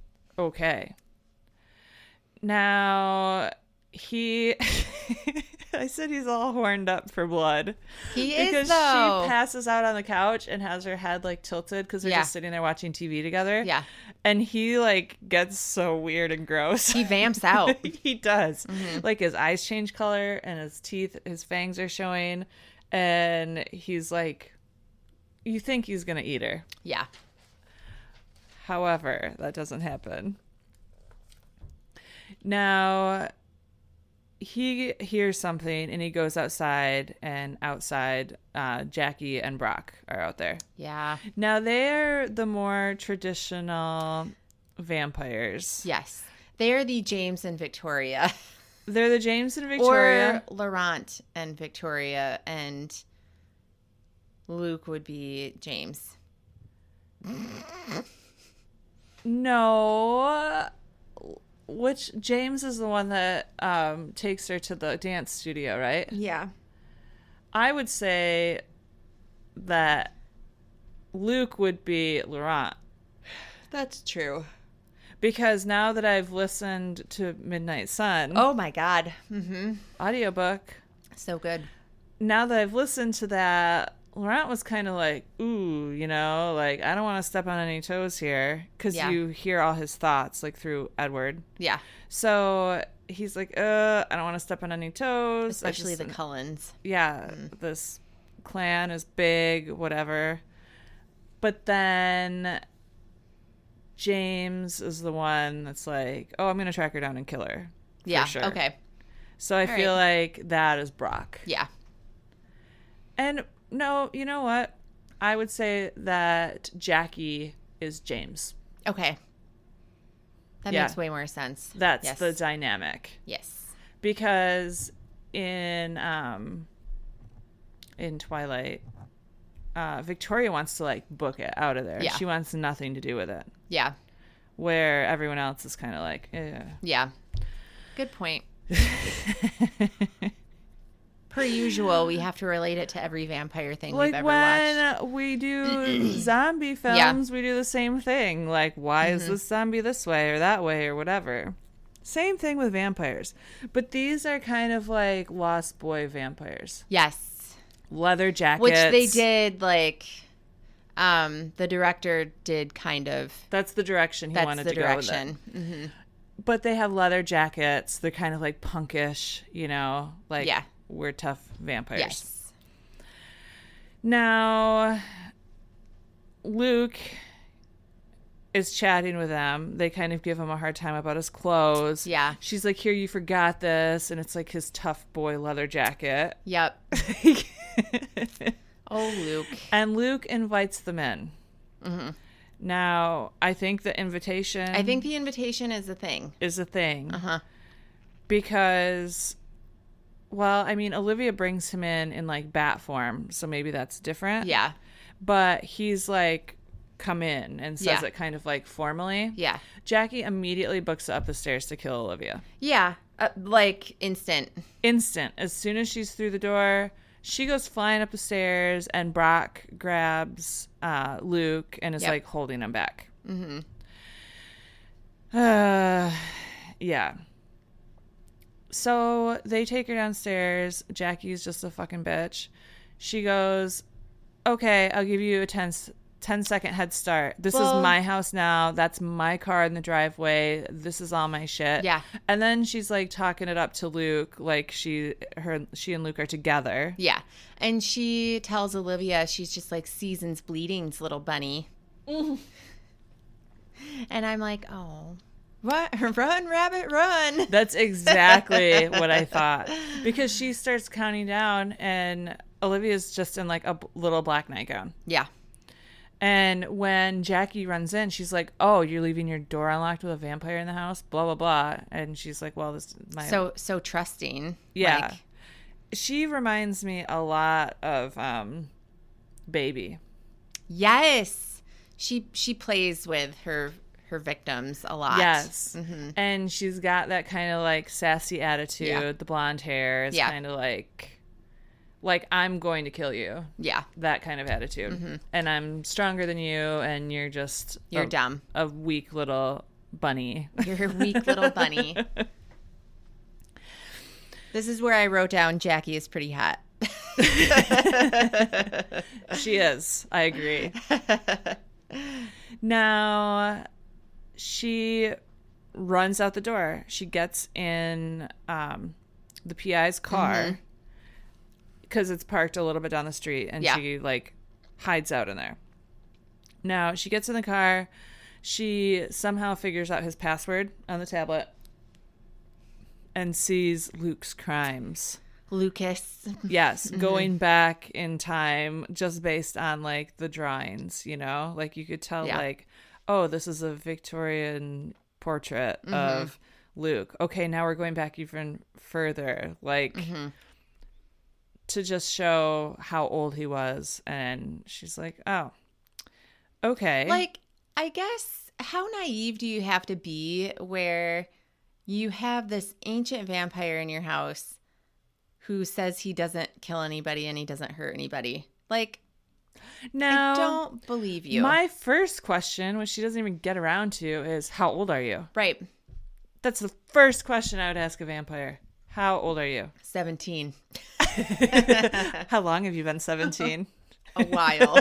Okay. Now, he I said he's all horned up for blood. He is, because though. she passes out on the couch and has her head like tilted because they're just sitting there watching TV together. Yeah. And he like gets so weird and gross. He vamps out. He does. Like his eyes change color and his teeth, his fangs are showing. And he's like, you think he's going to eat her. Yeah. However, that doesn't happen. Now, he hears something and he goes outside, and outside, Jackie and Brock are out there. Yeah. Now, they're the more traditional vampires. Yes. They're the James and Victoria. They're the James and Victoria. Or Laurent and Victoria, and Luke would be James. No. Which James is the one that takes her to the dance studio, right? Yeah. I would say that Luke would be Laurent. That's true. Because now that I've listened to Midnight Sun Oh my God. Mm-hmm. audiobook, So good. now that I've listened to that, Laurent was kind of like, ooh, you know, like, I don't want to step on any toes here. Because you hear all his thoughts, like, through Edward. Yeah. So he's like, I don't want to step on any toes. Especially the Cullens. Yeah, this clan is big, whatever. But then James is the one that's like, oh, I'm going to track her down and kill her. Yeah. For sure. Okay. So I feel like that is Brock. Yeah. And no, you know what? I would say that Jackie is James. Okay. That makes way more sense. That's the dynamic. Yes. Because in Twilight, Victoria wants to like book it out of there. Yeah. She wants nothing to do with it. Yeah. Where everyone else is kind of like, eh. Yeah. Good point. Per usual, we have to relate it to every vampire thing we've ever watched. When we do zombie films, we do the same thing. Like, why is this zombie this way or that way or whatever? Same thing with vampires. But these are kind of like Lost Boy vampires. Yes. Leather jackets. Which they did, like, the director did kind of. That's the direction he wanted to go with it. Mm-hmm. But they have leather jackets. They're kind of like punkish, you know? Like, we're tough vampires. Yes. Now, Luke is chatting with them. They kind of give him a hard time about his clothes. Yeah. She's like, here, you forgot this. And it's like his tough boy leather jacket. Yep. Oh, Luke. And Luke invites them in. Mm-hmm. Now, I think the invitation... I think the invitation is a thing. Is a thing. Uh-huh. Because... Well, I mean, Olivia brings him in like bat form, so maybe that's different. Yeah. But he's like, come in, and says it kind of like formally. Yeah. Jackie immediately books up the stairs to kill Olivia. Yeah. Like instant. Instant. As soon as she's through the door, she goes flying up the stairs, and Brock grabs Luke and is like holding him back. Mm-hmm. Yeah. So they take her downstairs. Jackie's just a fucking bitch. She goes, okay, I'll give you a 10-second head start. This is my house now. That's my car in the driveway. This is all my shit. Yeah. And then she's like talking it up to Luke, like she and Luke are together. Yeah. And she tells Olivia she's just like Season's Bleeding's little bunny. Mm-hmm. And I'm like, oh. Run, rabbit, run. That's exactly what I thought. Because she starts counting down, and Olivia's just in like a little black nightgown. Yeah. And when Jackie runs in, she's like, oh, you're leaving your door unlocked with a vampire in the house? Blah, blah, blah. And she's like, well, this is my... So trusting. Yeah. Like... She reminds me a lot of Baby. Yes. She plays with her victims a lot. Yes. Mm-hmm. And she's got that kind of like sassy attitude. Yeah. The blonde hair is kind of like I'm going to kill you. Yeah. That kind of attitude. Mm-hmm. And I'm stronger than you, and you're dumb. A weak little bunny. You're a weak little bunny. This is where I wrote down Jackie is pretty hot. She is. I agree. Now, she runs out the door. She gets in the PI's car because it's parked a little bit down the street, and she like hides out in there. Now, she gets in the car. She somehow figures out his password on the tablet and sees Luke's crimes. Lucas. Yes, going back in time just based on like the drawings, you know? Like you could tell like, oh, this is a Victorian portrait of Luke. Okay, now we're going back even further. Like to just show how old he was. And she's like, oh, okay. Like, I guess, how naive do you have to be where you have this ancient vampire in your house who says he doesn't kill anybody and he doesn't hurt anybody? Like, now, I don't believe you. My first question, which she doesn't even get around to, is how old are you? Right. That's the first question I would ask a vampire. How old are you? 17. How long have you been 17? A while.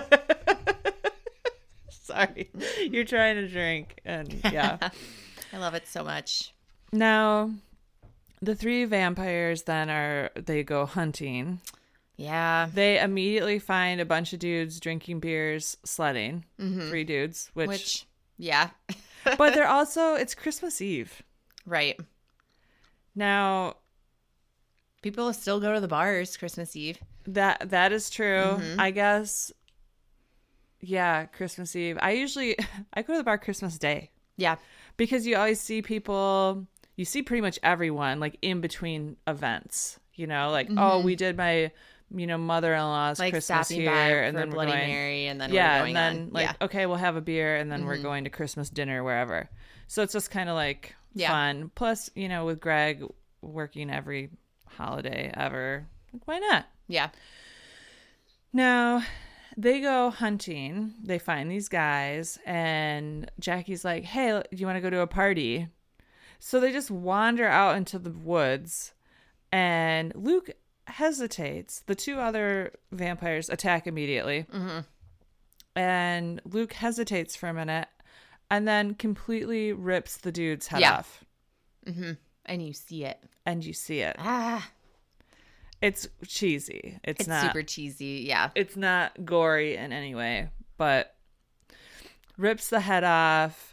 Sorry. You're trying to drink. And yeah. I love it so much. Now, the three vampires then they go hunting. Yeah. They immediately find a bunch of dudes drinking beers, sledding. 3 dudes. Which yeah. But they're also, it's Christmas Eve. Right. Now, people still go to the bars Christmas Eve. That is true. I guess, yeah, Christmas Eve. I go to the bar Christmas Day. Yeah. Because you always see people, you see pretty much everyone like in between events, you know, like, oh, we did my, mother-in-law's like Christmas stopping here. by And for then Bloody we're going, Mary. And then yeah, we're going and then on. like, okay, we'll have a beer and then we're going to Christmas dinner wherever. So it's just kind of like fun. Plus, with Greg working every holiday ever, like, why not? Yeah. Now, they go hunting. They find these guys, and Jackie's like, hey, do you want to go to a party? So they just wander out into the woods, and Luke hesitates. The 2 other vampires attack immediately. And Luke hesitates for a minute and then completely rips the dude's head off. And you see it. And you see it. Ah. It's cheesy. It's not super cheesy. Yeah. It's not gory in any way, but rips the head off.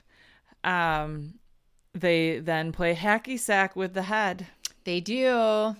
They then play hacky sack with the head. They do.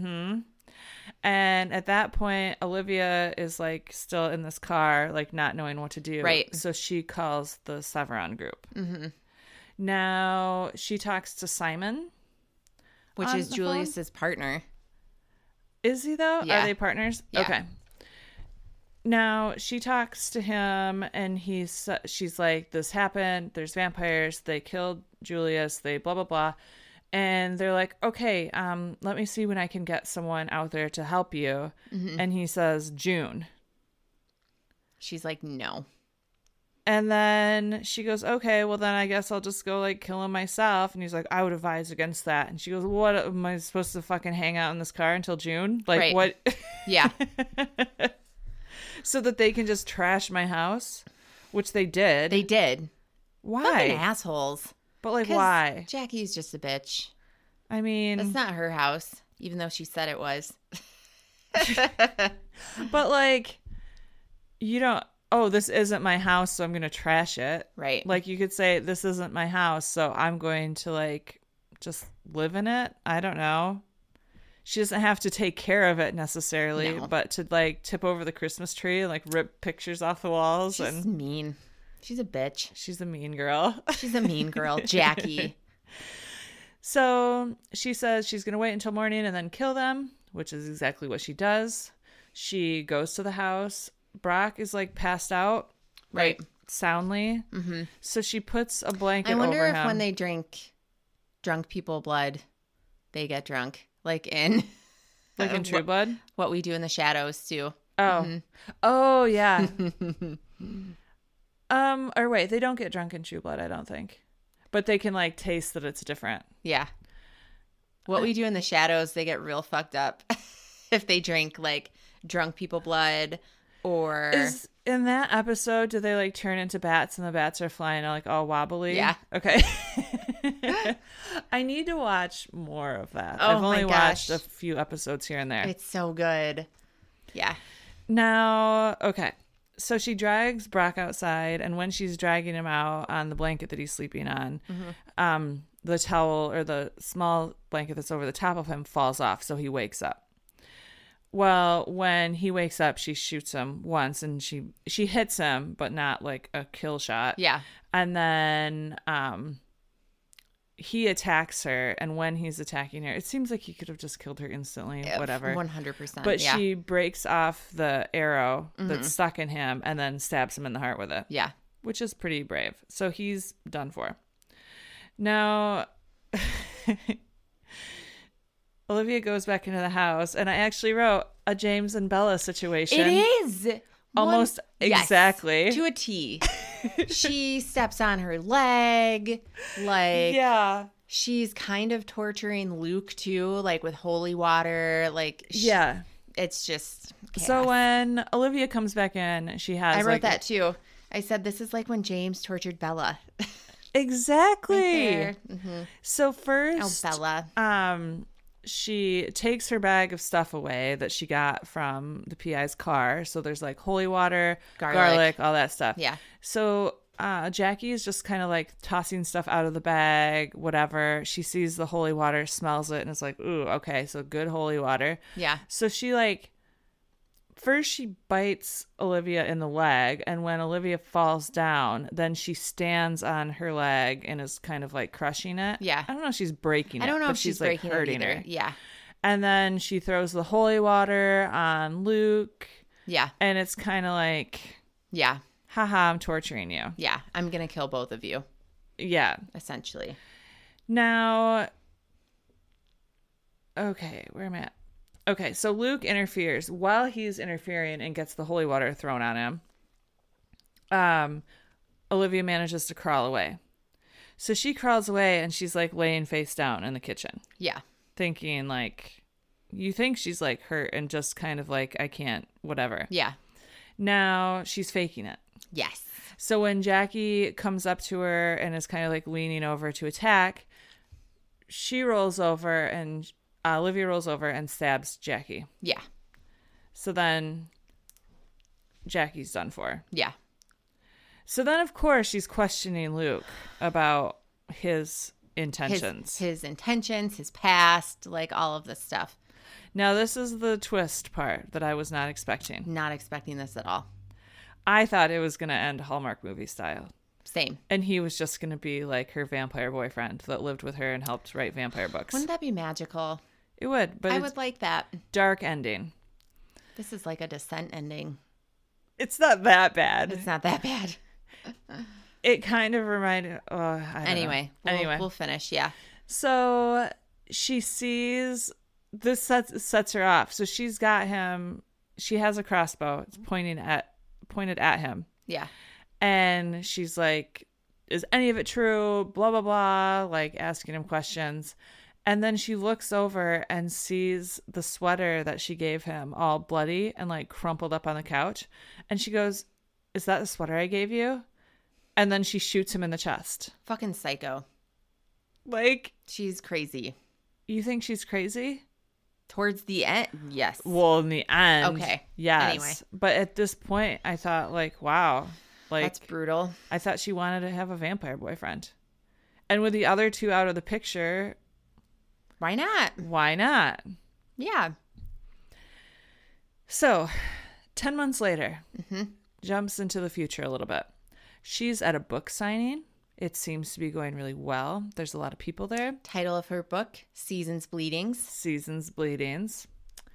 And at that point, Olivia is like still in this car, like not knowing what to do. Right. So she calls the Severon group. Now she talks to Simon, which is Julius's partner. Is he though? Yeah. Are they partners? Yeah. Okay. Now she talks to him, and she's like, "This happened. There's vampires. They killed Julius. They blah blah blah." And they're like, "Okay, let me see when I can get someone out there to help you." And he says, "June." She's like, "No." And then she goes, "Okay, well then I guess I'll just go like kill him myself." And he's like, "I would advise against that." And she goes, "What, am I supposed to fucking hang out in this car until June? Like Right. what?" Yeah. So that they can just trash my house, which they did. They did. Why? Fucking assholes. But like, 'Cause why? Jackie's just a bitch. I mean, It's not her house, even though she said it was. but like, you don't. Oh, this isn't my house, so I'm gonna trash it. Right. Like you could say, this isn't my house, so I'm going to like just live in it. I don't know. She doesn't have to take care of it necessarily, No. but to like tip over the Christmas tree and like rip pictures off the walls. She's And mean. She's a bitch. she's a mean girl. She's a mean girl. Jackie. So she says she's going to wait until morning and then kill them, which is exactly what she does. She goes to the house. Brock is like passed out, Right. like, soundly. So she puts a blanket I wonder over if him. when they drink drunk people blood, they get drunk. Like in Like in True Blood? What We Do in the Shadows too. Oh. Oh, yeah. Or wait, they don't get drunk in True Blood, I don't think. But they can like taste that it's different. Yeah. What We Do in the Shadows, they get real fucked up if they drink like drunk people blood or Is in that episode, do they like turn into bats and the bats are flying like all wobbly? Yeah. Okay. I need to watch more of that. Oh I've only my gosh. watched a few episodes here and there. it's so good. Yeah. Now, okay. So she drags Brock outside, and when she's dragging him out on the blanket that he's sleeping on, the towel or the small blanket that's over the top of him falls off, so he wakes up. Well, when he wakes up, she shoots him once, and she hits him, but not like a kill shot. Yeah. And then he attacks her, and when he's attacking her, it seems like he could have just killed her instantly, whatever. 100%. But yeah. she breaks off the arrow that's stuck in him and then stabs him in the heart with it, Yeah. which is pretty brave. So he's done for. Now, Olivia goes back into the house, and I actually wrote a James and Bella situation. It is. Almost Yes, exactly. to a T. She steps on her leg. Like, Yeah. she's kind of torturing Luke too, like with holy water. Like, Yeah. it's just chaos. So when Olivia comes back in, she has I wrote like, that too. I said, this is like when James tortured Bella. Exactly. There. So Oh, first, Bella. she takes her bag of stuff away that she got from the PI's car. So there's like holy water, garlic, all that stuff. Yeah. So Jackie is just kind of like tossing stuff out of the bag, whatever. She sees the holy water, smells it, and is like, ooh, okay, so good holy water. Yeah. So she like, first she bites Olivia in the leg, and when Olivia falls down, then she stands on her leg and is kind of like crushing it. Yeah. I don't know if she's breaking it. I don't know but if she's like breaking hurting it either. her. Yeah. And then she throws the holy water on Luke, Yeah. and it's kind of like, Yeah. haha, I'm torturing you. Yeah. I'm going to kill both of you, Yeah. essentially. Now, okay, where am I at? Okay, so Luke interferes. While he's interfering and gets the holy water thrown on him, Olivia manages to crawl away. So she crawls away, and she's like laying face down in the kitchen, Yeah. thinking like, you think she's like hurt and just kind of like, I can't, whatever. Yeah. Now she's faking it. Yes. So when Jackie comes up to her and is kind of like leaning over to attack, she rolls over and Olivia rolls over and stabs Jackie. Yeah. So then Jackie's done for. Yeah. So then, of course, she's questioning Luke about his intentions. His intentions, his past, like all of this stuff. Now, this is the twist part that I was not expecting. Not expecting this at all. I thought it was going to end Hallmark movie style. Same. And he was just going to be like her vampire boyfriend that lived with her and helped write vampire books. Wouldn't that be magical? It would, but I it's would like that. dark ending. This is like a Descent ending. It's not that bad. It's not that bad. It kind of reminded. I don't Anyway, know. we'll finish. Yeah. So she sees this sets her off. So she's got him. She has a crossbow. It's pointed at him, Yeah. and she's like, "Is any of it true?" Blah blah blah. Like asking him questions, and then she looks over and sees the sweater that she gave him all bloody and like crumpled up on the couch, and she goes, "Is that the sweater I gave you?" And then she shoots him in the chest. Fucking psycho. Like, She's crazy. you think she's crazy? Towards the end, yes. Well, in the end, Okay. yes. Anyway. But at this point, I thought, like, wow. Like, That's brutal. I thought she wanted to have a vampire boyfriend. And with the other two out of the picture, Why not? why not? Yeah. So, 10 months later, jumps into the future a little bit. She's at a book signing. It seems to be going really well. There's a lot of people there. Title of her book, Seasons Bleedings. Seasons Bleedings.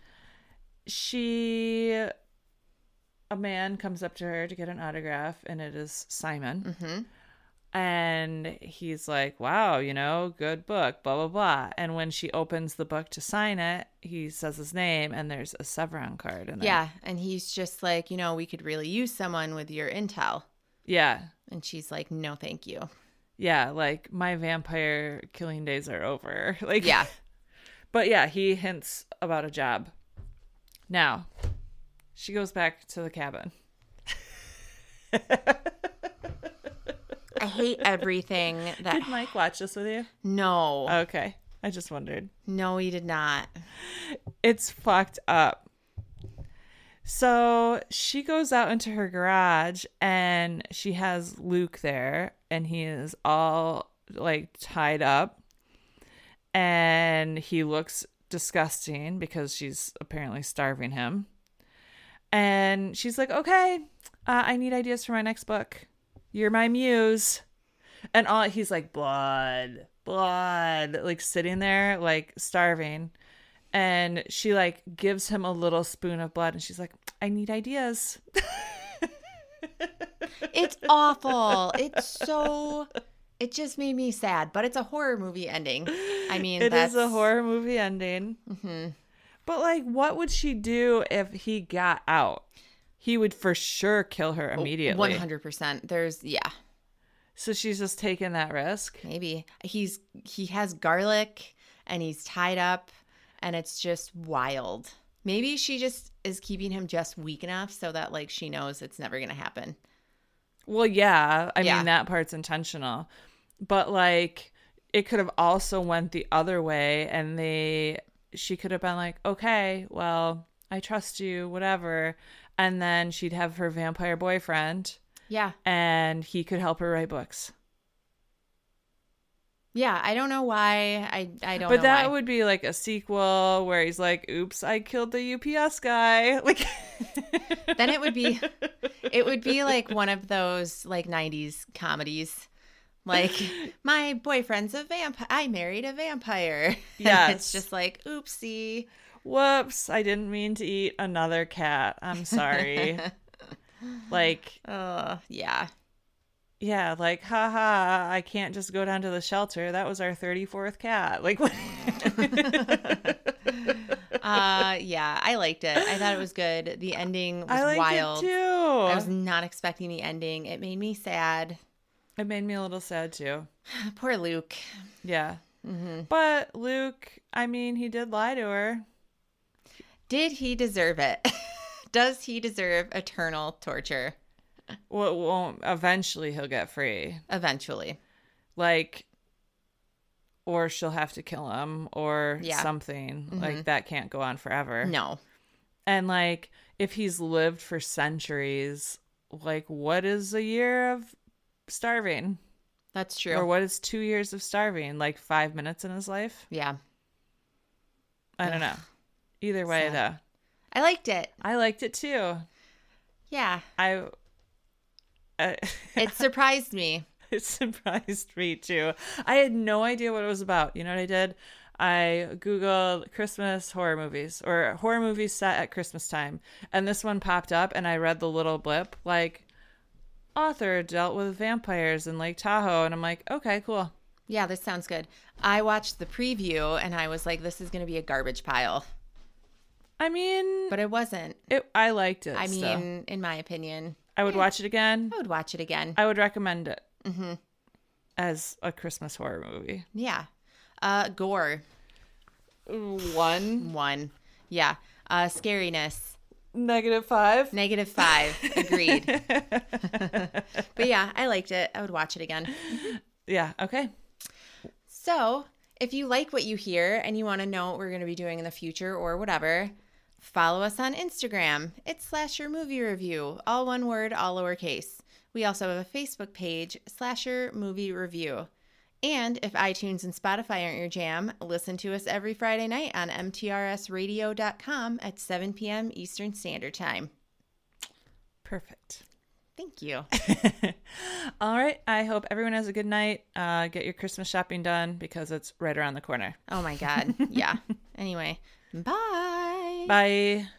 A man comes up to her to get an autograph, and it is Simon. Mm-hmm. And he's like, wow, good book, blah, blah, blah. And when she opens the book to sign it, he says his name, and there's a Sevron card in there. Yeah. And he's just like, we could really use someone with your intel. Yeah. And she's like, no, thank you. Yeah, like, my vampire killing days are over. Like, Yeah. But yeah, he hints about a job. Now, she goes back to the cabin. I hate everything that. Did Mike watch this with you? No. Okay. I just wondered. No, he did not. It's fucked up. So she goes out into her garage and she has Luke there and he is all like tied up and he looks disgusting because she's apparently starving him. And she's like, okay, I need ideas for my next book. You're my muse. And he's like, blood, like sitting there, like starving. And she like gives him a little spoon of blood and she's like, I need ideas. It's awful. It just made me sad, but it's a horror movie ending. I mean, it is a horror movie ending. Mm-hmm. But like, what would she do if he got out? He would for sure kill her immediately. 100%. Yeah. So she's just taking that risk. Maybe he has garlic and he's tied up and it's just wild. Maybe she just is keeping him just weak enough so that like she knows it's never going to happen. Well, yeah. I mean, that part's intentional. But like it could have also went the other way and she could have been like, okay, well, I trust you, whatever. And then she'd have her vampire boyfriend. Yeah. And he could help her write books. Yeah, I don't know why. I don't know. But that why. would be like a sequel where he's like, oops, I killed the UPS guy. Like then it would be like one of those like 90s comedies. Like, my boyfriend's a vampire. I married a vampire. Yes. It's just like, oopsie. Whoops, I didn't mean to eat another cat. I'm sorry. Like, yeah. Yeah, like, haha, I can't just go down to the shelter. That was our 34th cat. Like, yeah, I liked it. I thought it was good. The ending was I liked wild. it too. I was not expecting the ending. It made me sad. It made me a little sad too. Poor Luke. Yeah. Mm-hmm. But Luke, I mean, he did lie to her. Did he deserve it? Does he deserve eternal torture? Well, eventually he'll get free. Eventually. Like, or she'll have to kill him or something. Mm-hmm. Like, that can't go on forever. No. And, like, if he's lived for centuries, like, what is a year of starving? That's true. Or what is 2 years of starving? Like 5 minutes in his life? Yeah. I don't know. Either way, though. I liked it. I liked it too. Yeah. It surprised me. It surprised me too. I had no idea what it was about. You know what I did? I Googled Christmas horror movies or horror movies set at Christmas time. And this one popped up and I read the little blip like author dealt with vampires in Lake Tahoe. And I'm like, okay, cool. Yeah, this sounds good. I watched the preview and I was like, this is going to be a garbage pile. I mean, but it wasn't. I liked it. I mean, in my opinion, I would watch it again. I would watch it again. I would recommend it mm-hmm. as a Christmas horror movie. Yeah. Gore. 1. Yeah. Scariness. -5. -5. Agreed. But yeah, I liked it. I would watch it again. Yeah. Okay. So if you like what you hear and you want to know what we're going to be doing in the future or whatever, follow us on Instagram. It's Slasher Movie Review. All one word, all lowercase. We also have a Facebook page, Slasher Movie Review. And if iTunes and Spotify aren't your jam, listen to us every Friday night on mtrsradio.com at 7 p.m. Eastern Standard Time. Perfect. Thank you. All right. I hope everyone has a good night. Get your Christmas shopping done because it's right around the corner. Oh, my God. Yeah. Anyway, bye. Bye.